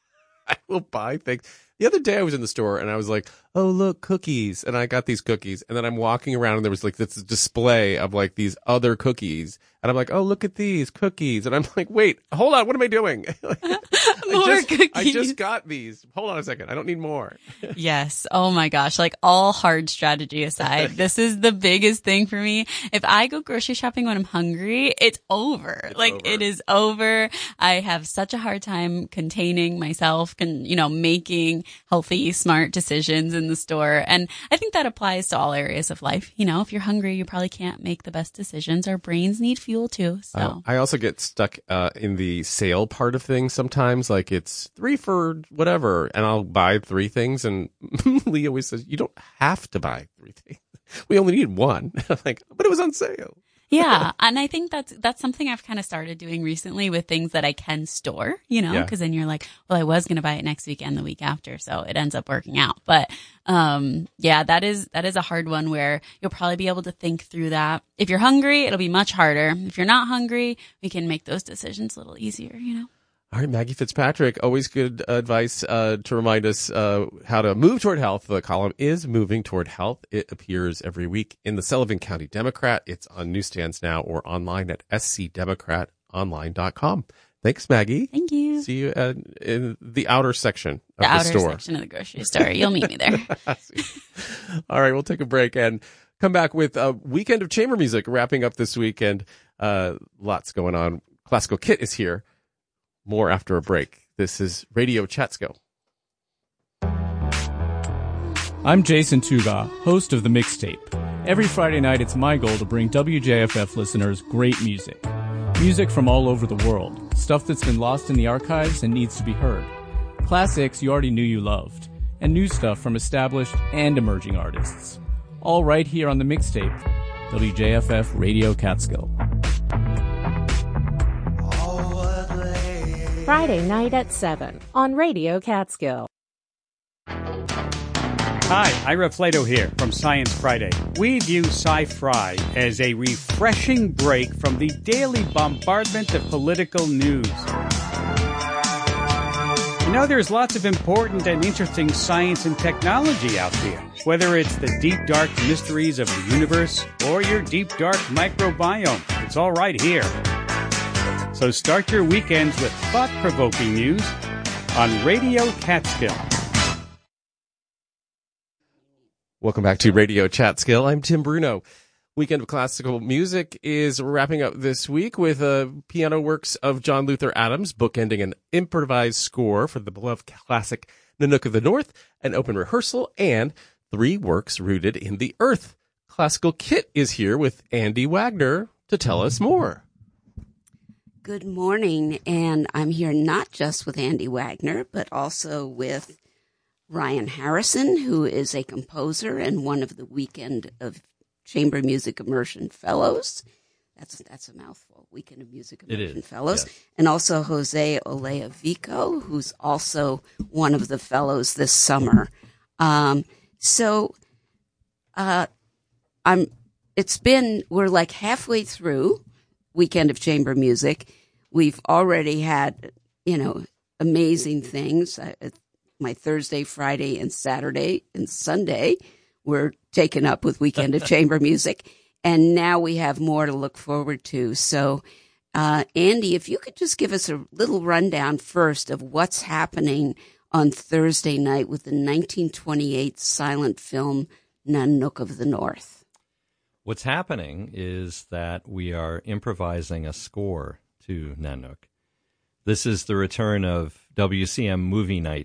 Speaker 1: I will buy things. The other day I was in the store and I was like, oh, look, cookies. And I got these cookies. And then I'm walking around and there was like this display of like these other cookies. And I'm like, oh, look at these cookies. And I'm like, wait, hold on. What am I doing? like,
Speaker 18: more
Speaker 1: I just,
Speaker 18: cookies.
Speaker 1: I just got these. Hold on a second. I don't need more.
Speaker 18: Yes. Oh my gosh. Like all hard strategy aside, this is the biggest thing for me. If I go grocery shopping when I'm hungry, it's over. It's like over. It is over. I have such a hard time containing myself and, you know, making healthy, smart decisions in the store. And I think that applies to all areas of life. You know, if you're hungry, you probably can't make the best decisions. Our brains need fuel too. So
Speaker 1: uh, I also get stuck uh, in the sale part of things sometimes. Like it's three for whatever, and I'll buy three things. And Lee always says, you don't have to buy three things. We only need one. I'm like, but it was on sale.
Speaker 18: Yeah. And I think that's, that's something I've kind of started doing recently with things that I can store, you know, because yeah. then you're like, well, I was going to buy it next week and the week after. So it ends up working out. But, um, yeah, that is, that is a hard one where you'll probably be able to think through that. If you're hungry, it'll be much harder. If you're not hungry, we can make those decisions a little easier, you know?
Speaker 1: All right, Maggie Fitzpatrick, always good advice uh, to remind us uh, how to move toward health. The column is Moving Toward Health. It appears every week in the Sullivan County Democrat. It's on newsstands now or online at s c democrat online dot com. Thanks, Maggie.
Speaker 18: Thank you.
Speaker 1: See you uh, in the outer section of
Speaker 18: the,
Speaker 1: the
Speaker 18: outer
Speaker 1: store.
Speaker 18: section of the grocery store. You'll meet me there.
Speaker 1: All right, we'll take a break and come back with a weekend of chamber music wrapping up this weekend. Uh, lots going on. Classical Kit is here. More after a break. This is Radio Chatskill.
Speaker 19: I'm Jason Tuga, host of The Mixtape. Every Friday night, it's my goal to bring W J F F listeners great music. Music from all over the world. Stuff that's been lost in the archives and needs to be heard. Classics you already knew you loved. And new stuff from established and emerging artists. All right here on The Mixtape. W J F F Radio Catskill.
Speaker 20: Friday night at seven on Radio Catskill. Hi, Ira Flato here from Science Friday. We view Sci-Fri as a refreshing break from the daily bombardment of political news. You know, there's lots of important and interesting science and technology out there. Whether it's the deep, dark mysteries of the universe or your deep, dark microbiome, it's all right here. So start your weekends with thought-provoking news on Radio Catskill.
Speaker 1: Welcome back to Radio Catskill. I'm Tim Bruno. Weekend of Classical Music is wrapping up this week with uh, piano works of John Luther Adams, bookending an improvised score for the beloved classic Nanook of the North, an open rehearsal, and three works rooted in the earth. Classical Kit is here with Andy Wagner to tell us more.
Speaker 21: Good morning, and I'm here not just with Andy Wagner, but also with Ryan Harrison, who is a composer and one of the Weekend of Chamber Music Immersion Fellows. That's that's a mouthful. Weekend of Music Immersion Fellows. Yes. And also Jose Olea Vico, who's also one of the fellows this summer. Um, so uh, I'm. It's been, we're like halfway through Weekend of Chamber Music. We've already had, you know, amazing things. I, My Thursday, Friday, and Saturday and Sunday were taken up with Weekend of Chamber Music, and now we have more to look forward to. So, uh, Andy, if you could just give us a little rundown first of what's happening on Thursday night with the nineteen twenty-eight silent film Nanook of the North.
Speaker 22: What's happening is that we are improvising a score to Nanook. This is the return of W C M Movie Night,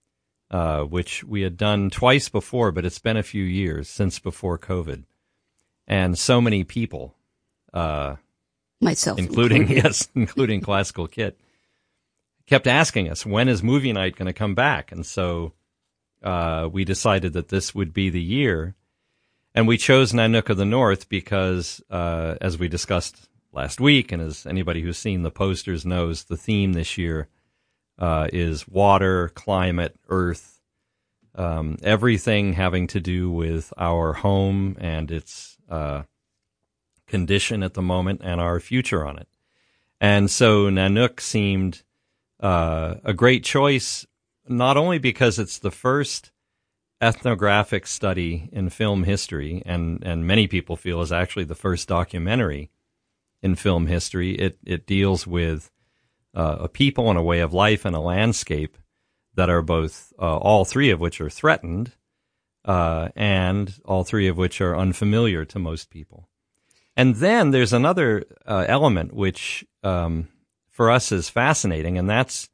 Speaker 22: Uh, which we had done twice before, but it's been a few years since before COVID. And so many people, uh,
Speaker 21: myself
Speaker 22: including,
Speaker 21: included.
Speaker 22: yes, including Classical Kit, kept asking us, when is Movie Night going to come back? And so uh, we decided that this would be the year. And we chose Nanook of the North because, uh, as we discussed last week, and as anybody who's seen the posters knows, the theme this year Uh, is water, climate, earth, um, everything having to do with our home and its uh, condition at the moment and our future on it. And so Nanook seemed uh, a great choice, not only because it's the first ethnographic study in film history, and, and many people feel is actually the first documentary in film history. It, it deals with Uh, a people and a way of life and a landscape that are both, uh, all three of which are threatened, uh, and all three of which are unfamiliar to most people. And then there's another uh, element which, um, for us is fascinating, and that's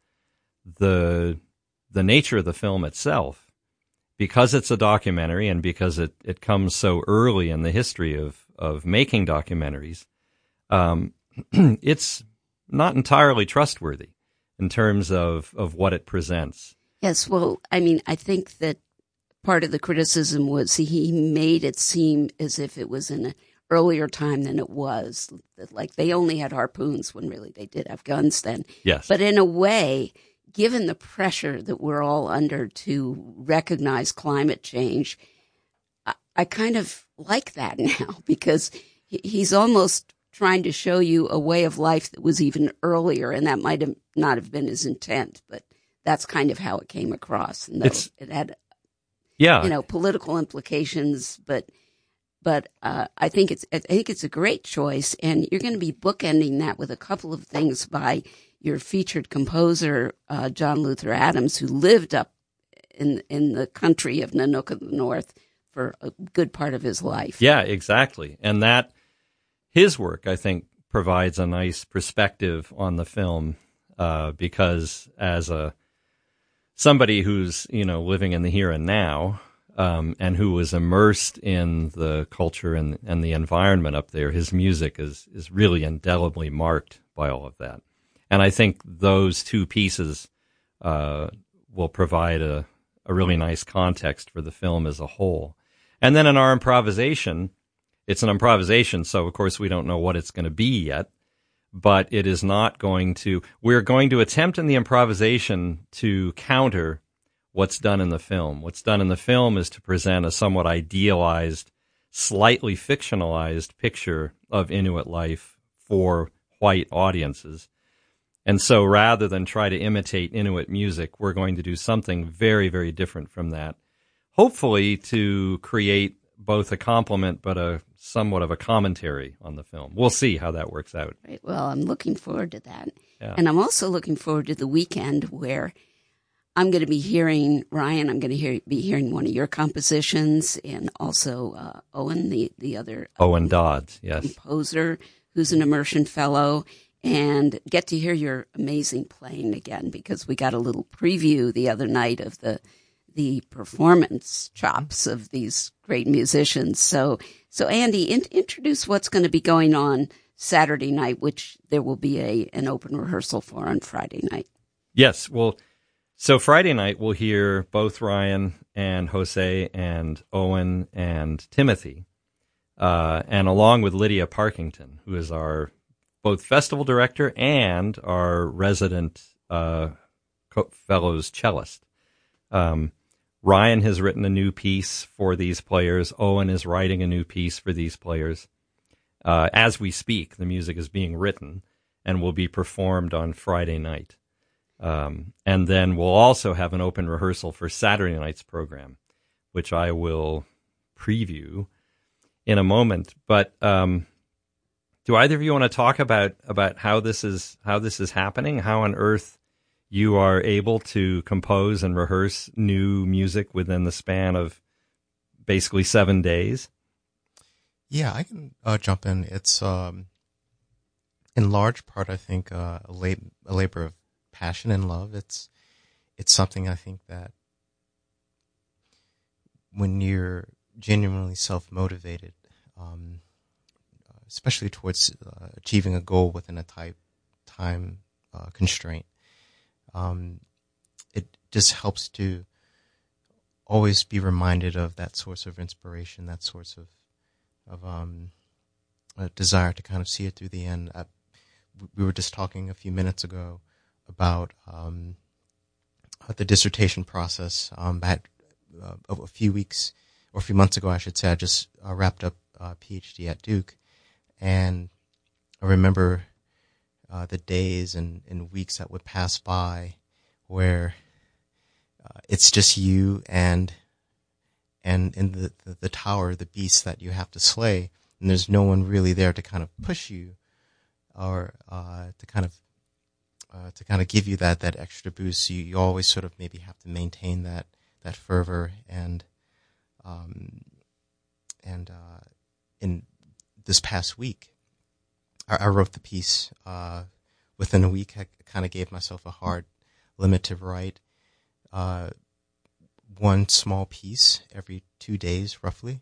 Speaker 22: the the nature of the film itself. Because it's a documentary and because it, it comes so early in the history of, of making documentaries, um, it's not entirely trustworthy in terms of, of what it presents.
Speaker 21: Yes, well, I mean, I think that part of the criticism was he made it seem as if it was in an earlier time than it was. Like they only had harpoons when really they did have guns then.
Speaker 22: Yes.
Speaker 21: But in a way, given the pressure that we're all under to recognize climate change, I, I kind of like that now because he, he's almost trying to show you a way of life that was even earlier, and that might have not have been his intent, but that's kind of how it came across. And
Speaker 22: it's,
Speaker 21: it had,
Speaker 22: yeah,
Speaker 21: you know, political implications, but but uh, I think it's I think it's a great choice, and you're going to be bookending that with a couple of things by your featured composer, uh, John Luther Adams, who lived up in in the country of Nanook of the North for a good part of his life.
Speaker 22: Yeah, exactly, and that. His work, I think, provides a nice perspective on the film uh, because as a somebody who's, you know, living in the here and now um, and who was immersed in the culture and, and the environment up there, his music is, is really indelibly marked by all of that. And I think those two pieces uh, will provide a, a really nice context for the film as a whole. And then in our improvisation, it's an improvisation, so of course we don't know what it's going to be yet, but it is not going to, we're going to attempt in the improvisation to counter what's done in the film. What's done in the film is to present a somewhat idealized, slightly fictionalized picture of Inuit life for white audiences. And so rather than try to imitate Inuit music, we're going to do something very, very different from that, hopefully to create both a compliment but a somewhat of a commentary on the film. We'll see how that works out.
Speaker 21: Right. Well, I'm looking forward to that.
Speaker 22: Yeah.
Speaker 21: And I'm also looking forward to the weekend where I'm going to be hearing, Ryan, I'm going to hear, be hearing one of your compositions, and also uh, Owen, the, the other
Speaker 22: Owen Dodds, yes,
Speaker 21: composer, who's an immersion fellow, and get to hear your amazing playing again, because we got a little preview the other night of the the performance chops of these great musicians. So, so Andy, in, introduce what's going to be going on Saturday night, which there will be a an open rehearsal for on Friday night.
Speaker 22: Yes, well, so Friday night we'll hear both Ryan and Jose and Owen and Timothy, uh, and along with Lydia Parkington, who is our both festival director and our resident uh, fellows cellist. Um, Ryan has written a new piece for these players. Owen is writing a new piece for these players. Uh, as we speak, the music is being written and will be performed on Friday night. Um, and then we'll also have an open rehearsal for Saturday night's program, which I will preview in a moment. But um, do either of you want to talk about about how this is how this is happening? How on earth you are able to compose and rehearse new music within the span of basically seven days?
Speaker 3: Yeah, I can uh, jump in. It's um, in large part, I think, uh, a, lab- a labor of passion and love. It's it's something I think that when you're genuinely self-motivated, um, especially towards uh, achieving a goal within a type time uh, constraint, um, it just helps to always be reminded of that source of inspiration, that source of of um, a desire to kind of see it through the end. I, we were just talking a few minutes ago about um, the dissertation process. Um, I had, uh, a few weeks or a few months ago, I should say, I just uh, wrapped up a PhD at Duke, and I remember uh, the days and, and weeks that would pass by where uh, it's just you and and in the, the, the tower, the beast that you have to slay, and there's no one really there to kind of push you or uh, to kind of uh, to kind of give you that, that extra boost. You, you always sort of maybe have to maintain that that fervor, and um, and uh, in this past week, I, I wrote the piece uh, within a week. I kind of gave myself a hard limit to write uh, one small piece every two days, roughly,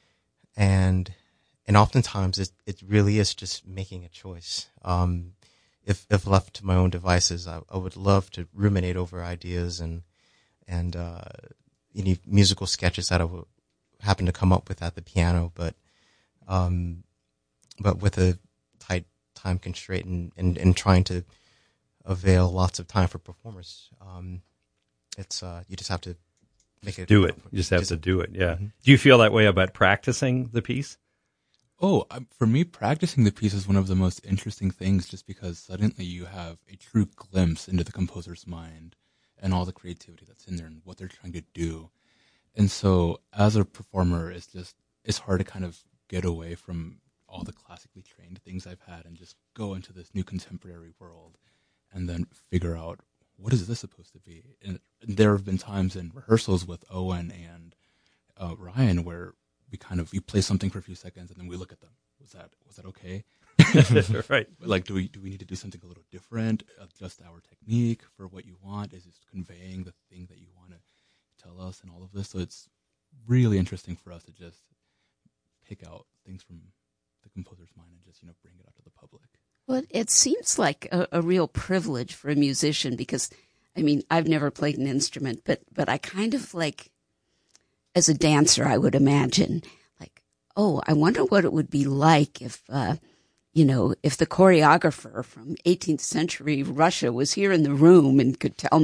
Speaker 3: and and oftentimes it it really is just making a choice. Um, if if left to my own devices, I, I would love to ruminate over ideas and and uh, any musical sketches that I would happen to come up with at the piano, but um, but with a tight time constraint and, and, and trying to avail lots of time for performers, um, it's uh, you just have to make it.
Speaker 22: Do it. You just have just, to do it. Yeah. Mm-hmm. Do you feel that way about practicing the piece?
Speaker 4: Oh, for me, practicing the piece is one of the most interesting things, just because suddenly you have a true glimpse into the composer's mind and all the creativity that's in there and what they're trying to do. And so as a performer, it's just, it's hard to kind of get away from all the classically trained things I've had and just go into this new contemporary world and then figure out, what is this supposed to be? And there have been times in rehearsals with Owen and uh, Ryan where we kind of, we play something for a few seconds and then we look at them. Was that, was that okay?
Speaker 22: Right.
Speaker 4: Like, do we, do we need to do something a little different? Adjust our technique for what you want? Is it conveying the thing that you want to tell us and all of this? So it's really interesting for us to just pick out things from the composer's mind and just, you know, bring it out to the public.
Speaker 21: Well, it seems like a, a real privilege for a musician because, I mean, I've never played an instrument, but, but I kind of like, as a dancer, I would imagine, like, oh, I wonder what it would be like if, uh, you know, if the choreographer from eighteenth century Russia was here in the room and could tell me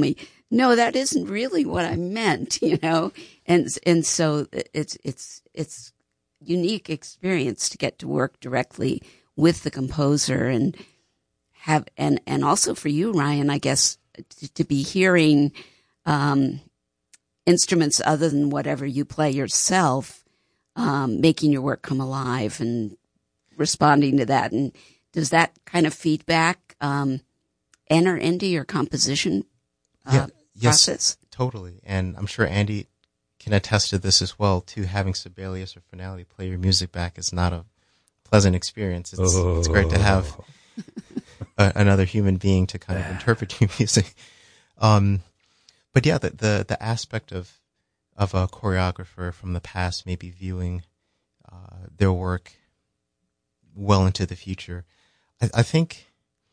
Speaker 21: no, that isn't really what I meant, you know? And, and so it's, it's, it's unique experience to get to work directly with the composer and have, and, and also for you, Ryan, I guess, to, to be hearing, um, instruments other than whatever you play yourself, um, making your work come alive and responding to that. And does that kind of feedback, um, enter into your composition uh,
Speaker 3: yeah, yes,
Speaker 21: process?
Speaker 3: Totally. And I'm sure Andy can attest to this as well, too. Having Sibelius or Finale play your music back is not a pleasant experience. It's, oh. it's great to have a, another human being to kind of interpret your music. Um, but yeah, the, the, the aspect of, of a choreographer from the past, maybe viewing uh, their work well into the future. I, I think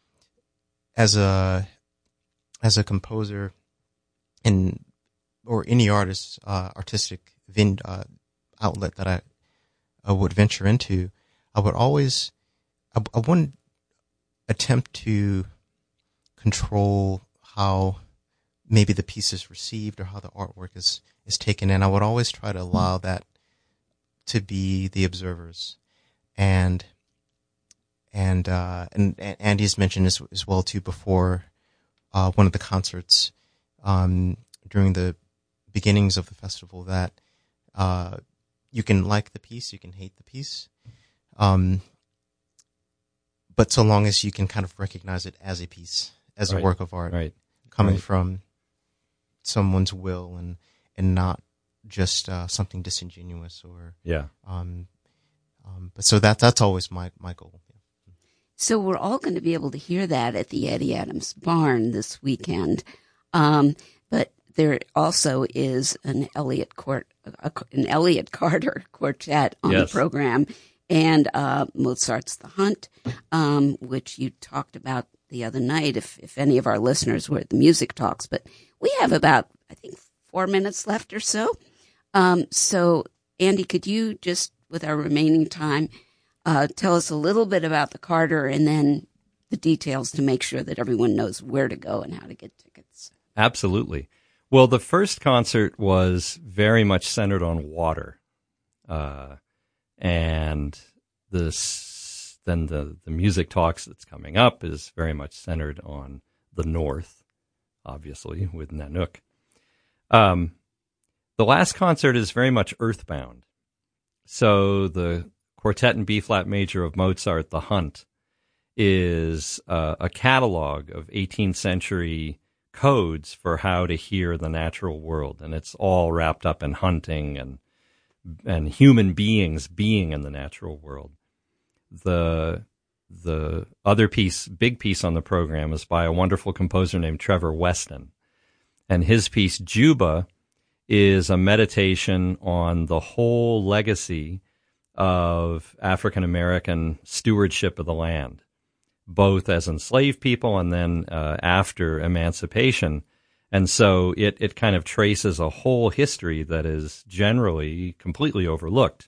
Speaker 3: as a, as a composer and, or any artist, uh, artistic vin, uh, outlet that I, I would venture into, I would always, I, I wouldn't attempt to control how maybe the piece is received or how the artwork is, is taken in. I would always try to allow that to be the observers. And, and, uh, and, and Andy's mentioned as, as well too before, uh, one of the concerts, um, during the beginnings of the festival that, uh, you can like the piece, you can hate the piece. Um, but so long as you can kind of recognize it as a piece, as right. a work of art,
Speaker 22: right.
Speaker 3: coming
Speaker 22: right.
Speaker 3: from someone's will and, and not just, uh, something disingenuous or,
Speaker 22: yeah.
Speaker 3: um, um, but so that, that's always my, my goal.
Speaker 21: So we're all going to be able to hear that at the Eddie Adams Barn this weekend. Um, but there also is an Elliott Court, an Elliott Carter quartet on
Speaker 22: yes.
Speaker 21: the program, and uh, Mozart's The Hunt, um, which you talked about the other night, if, if any of our listeners were at the Music Talks. But we have about, I think, four minutes left or so. Um, so, Andy, could you just, with our remaining time, uh, tell us a little bit about the Carter and then the details to make sure that everyone knows where to go and how to get tickets?
Speaker 22: Absolutely. Well, the first concert was very much centered on water. Uh, and this, then the, the Music Talks that's coming up is very much centered on the North, obviously, with Nanook. Um, the last concert is very much earthbound. So the Quartet in B-flat major of Mozart, The Hunt, is uh, a catalog of eighteenth century codes for how to hear the natural world, and it's all wrapped up in hunting and and human beings being in the natural world. The the other piece, big piece on the program, is by a wonderful composer named Trevor Weston, and his piece Juba is a meditation on the whole legacy of African American stewardship of the land, both as enslaved people and then uh, after emancipation. And so it, it kind of traces a whole history that is generally completely overlooked.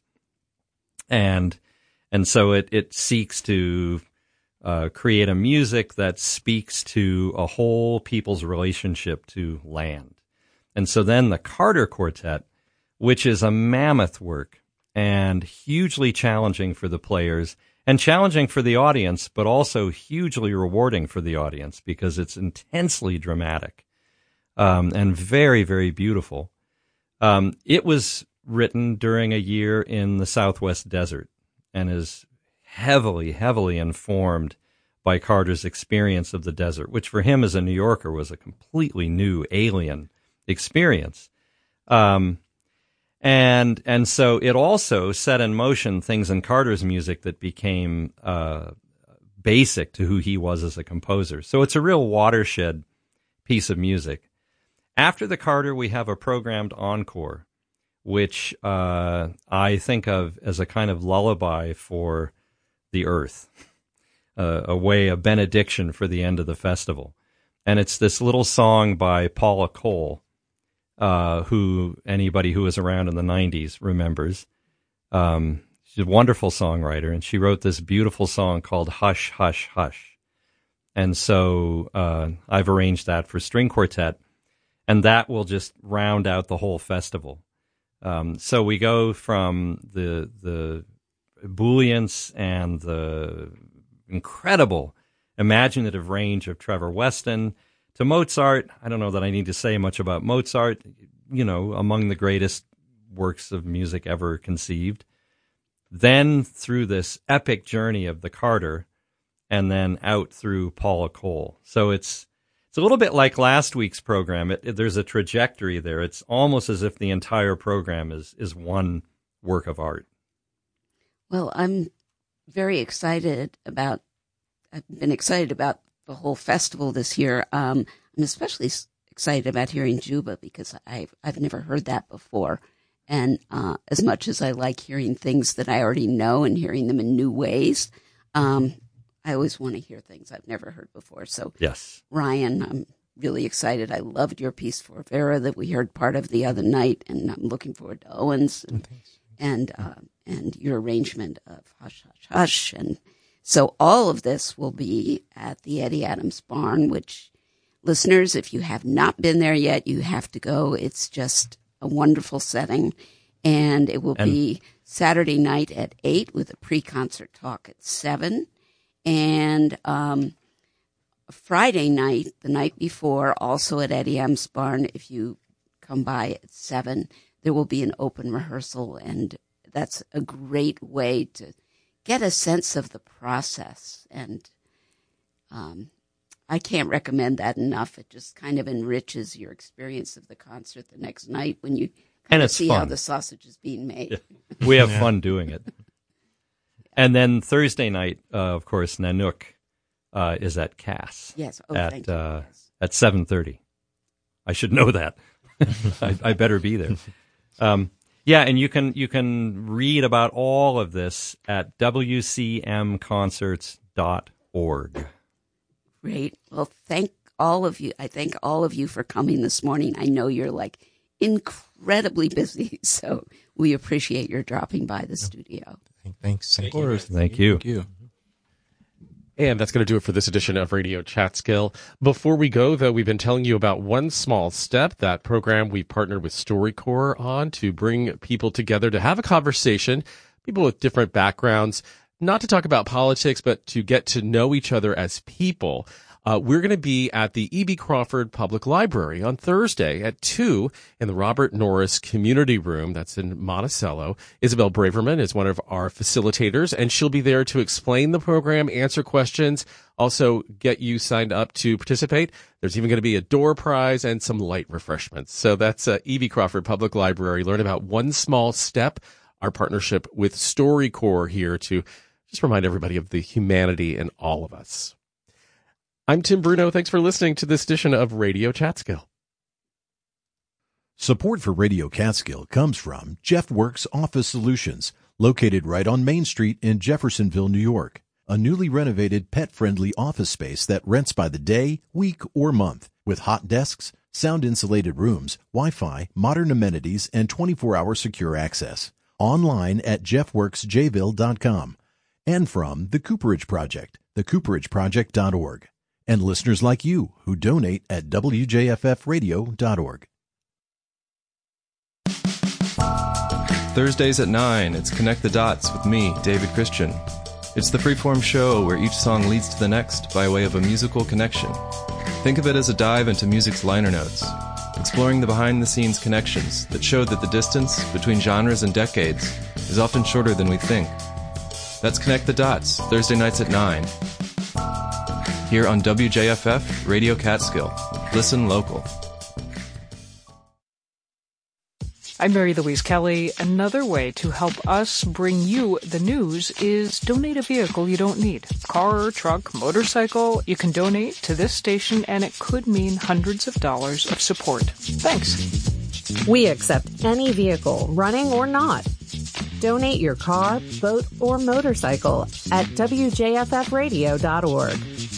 Speaker 22: And and so it, it seeks to uh, create a music that speaks to a whole people's relationship to land. And so then the Carter Quartet, which is a mammoth work and hugely challenging for the players, and challenging for the audience, but also hugely rewarding for the audience because it's intensely dramatic um, and very, very beautiful. Um, it was written during a year in the Southwest Desert and is heavily, heavily informed by Carter's experience of the desert, which for him as a New Yorker was a completely new, alien experience. Um And and so it also set in motion things in Carter's music that became uh, basic to who he was as a composer. So it's a real watershed piece of music. After the Carter, we have a programmed encore, which uh, I think of as a kind of lullaby for the earth, uh, a way, a benediction for the end of the festival. And it's this little song by Paula Cole, Uh, who anybody who was around in the nineties remembers. Um, she's a wonderful songwriter, and she wrote this beautiful song called Hush, Hush, Hush. And so uh, I've arranged that for string quartet. and that will just round out the whole festival. Um, so we go from the the ebullience and the incredible imaginative range of Trevor Weston to Mozart. I don't know that I need to say much about Mozart, you know, among the greatest works of music ever conceived. Then through this epic journey of the Carter, and then out through Paula Cole. So it's it's a little bit like last week's program. It, it, there's a trajectory there. It's almost as if the entire program is is one work of art.
Speaker 21: Well, I'm very excited about, I've been excited about the whole festival this year. Um, I'm especially excited about hearing Juba because I've, I've never heard that before. And uh, as much as I like hearing things that I already know and hearing them in new ways, um, I always want to hear things I've never heard before. So,
Speaker 22: yes,
Speaker 21: Ryan, I'm really excited. I loved your piece for Vera that we heard part of the other night, and I'm looking forward to Owen's and and, uh, and your arrangement of Hush, Hush, Hush. And so all of this will be at the Eddie Adams Barn, which, listeners, if you have not been there yet, you have to go. It's just a wonderful setting, and it will and- be Saturday night at eight with a pre-concert talk at seven. And um, Friday night, the night before, also at Eddie Adams Barn, if you come by at seven, there will be an open rehearsal, and that's a great way to get a sense of the process. And um, I can't recommend that enough. It just kind of enriches your experience of the concert the next night when you kind
Speaker 22: and
Speaker 21: of
Speaker 22: it's
Speaker 21: see
Speaker 22: fun.
Speaker 21: how the sausage is being made.
Speaker 22: Yeah. We have yeah. fun doing it. And then Thursday night, uh, of course, Nanook uh, is at Cass.
Speaker 21: Yes, oh,
Speaker 22: at
Speaker 21: thank you.
Speaker 22: uh,
Speaker 21: Yes.
Speaker 22: at seven thirty. I should know that. I, I better be there. Um, yeah, and you can you can read about all of this at w c m concerts dot org.
Speaker 21: Great. Well, thank all of you. I thank all of you for coming this morning. I know you're like incredibly busy, so we appreciate your dropping by the studio.
Speaker 3: Thanks.
Speaker 22: Of course. Thank you.
Speaker 4: Thank you.
Speaker 1: And that's going to do it for this edition of Radio Chatskill. Before we go, though, we've been telling you about One Small Step, that program we partnered with StoryCorps on to bring people together to have a conversation, people with different backgrounds, not to talk about politics, but to get to know each other as people. Uh, we're going to be at the E B. Crawford Public Library on Thursday at two in the Robert Norris Community Room. That's in Monticello. Isabel Braverman is one of our facilitators, and she'll be there to explain the program, answer questions, also get you signed up to participate. There's even going to be a door prize and some light refreshments. So that's uh, E B. Crawford Public Library. Learn about One Small Step, our partnership with StoryCorps here to just remind everybody of the humanity in all of us. I'm Tim Bruno. Thanks for listening to this edition of Radio Chatskill.
Speaker 5: Support for Radio Catskill comes from JeffWorks Office Solutions, located right on Main Street in Jeffersonville, New York. A newly renovated pet-friendly office space that rents by the day, week, or month, with hot desks, sound-insulated rooms, Wi-Fi, modern amenities, and twenty-four hour secure access. Online at jeff works j ville dot com. And from The Cooperage Project, the cooperage project dot org. And listeners like you who donate at w j f f radio dot org.
Speaker 6: Thursdays at nine, it's Connect the Dots with me, David Christian. It's the freeform show where each song leads to the next by way of a musical connection. Think of it as a dive into music's liner notes, exploring the behind-the-scenes connections that show that the distance between genres and decades is often shorter than we think. That's Connect the Dots, Thursday nights at nine. Here on W J F F Radio Catskill. Listen local.
Speaker 23: I'm Mary Louise Kelly. Another way to help us bring you the news is donate a vehicle you don't need. Car, truck, motorcycle. You can donate to this station and it could mean hundreds of dollars of support. Thanks.
Speaker 24: We accept any vehicle, running or not. Donate your car, boat, or motorcycle at w j f f radio dot org.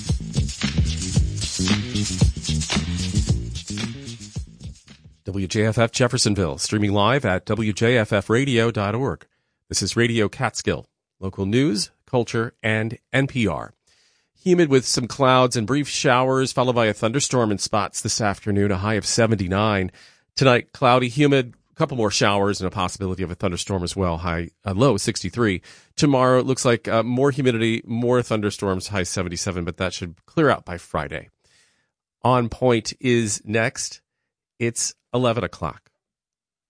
Speaker 1: W J F F Jeffersonville, streaming live at w j f f radio dot org. This is Radio Catskill, local news, culture, and N P R. Humid with some clouds and brief showers, followed by a thunderstorm in spots this afternoon, a high of seventy-nine. Tonight, cloudy, humid, a couple more showers and a possibility of a thunderstorm as well, high, uh, low sixty-three. Tomorrow, it looks like uh, more humidity, more thunderstorms, high seventy-seven, but that should clear out by Friday. On Point is next. It's eleven o'clock.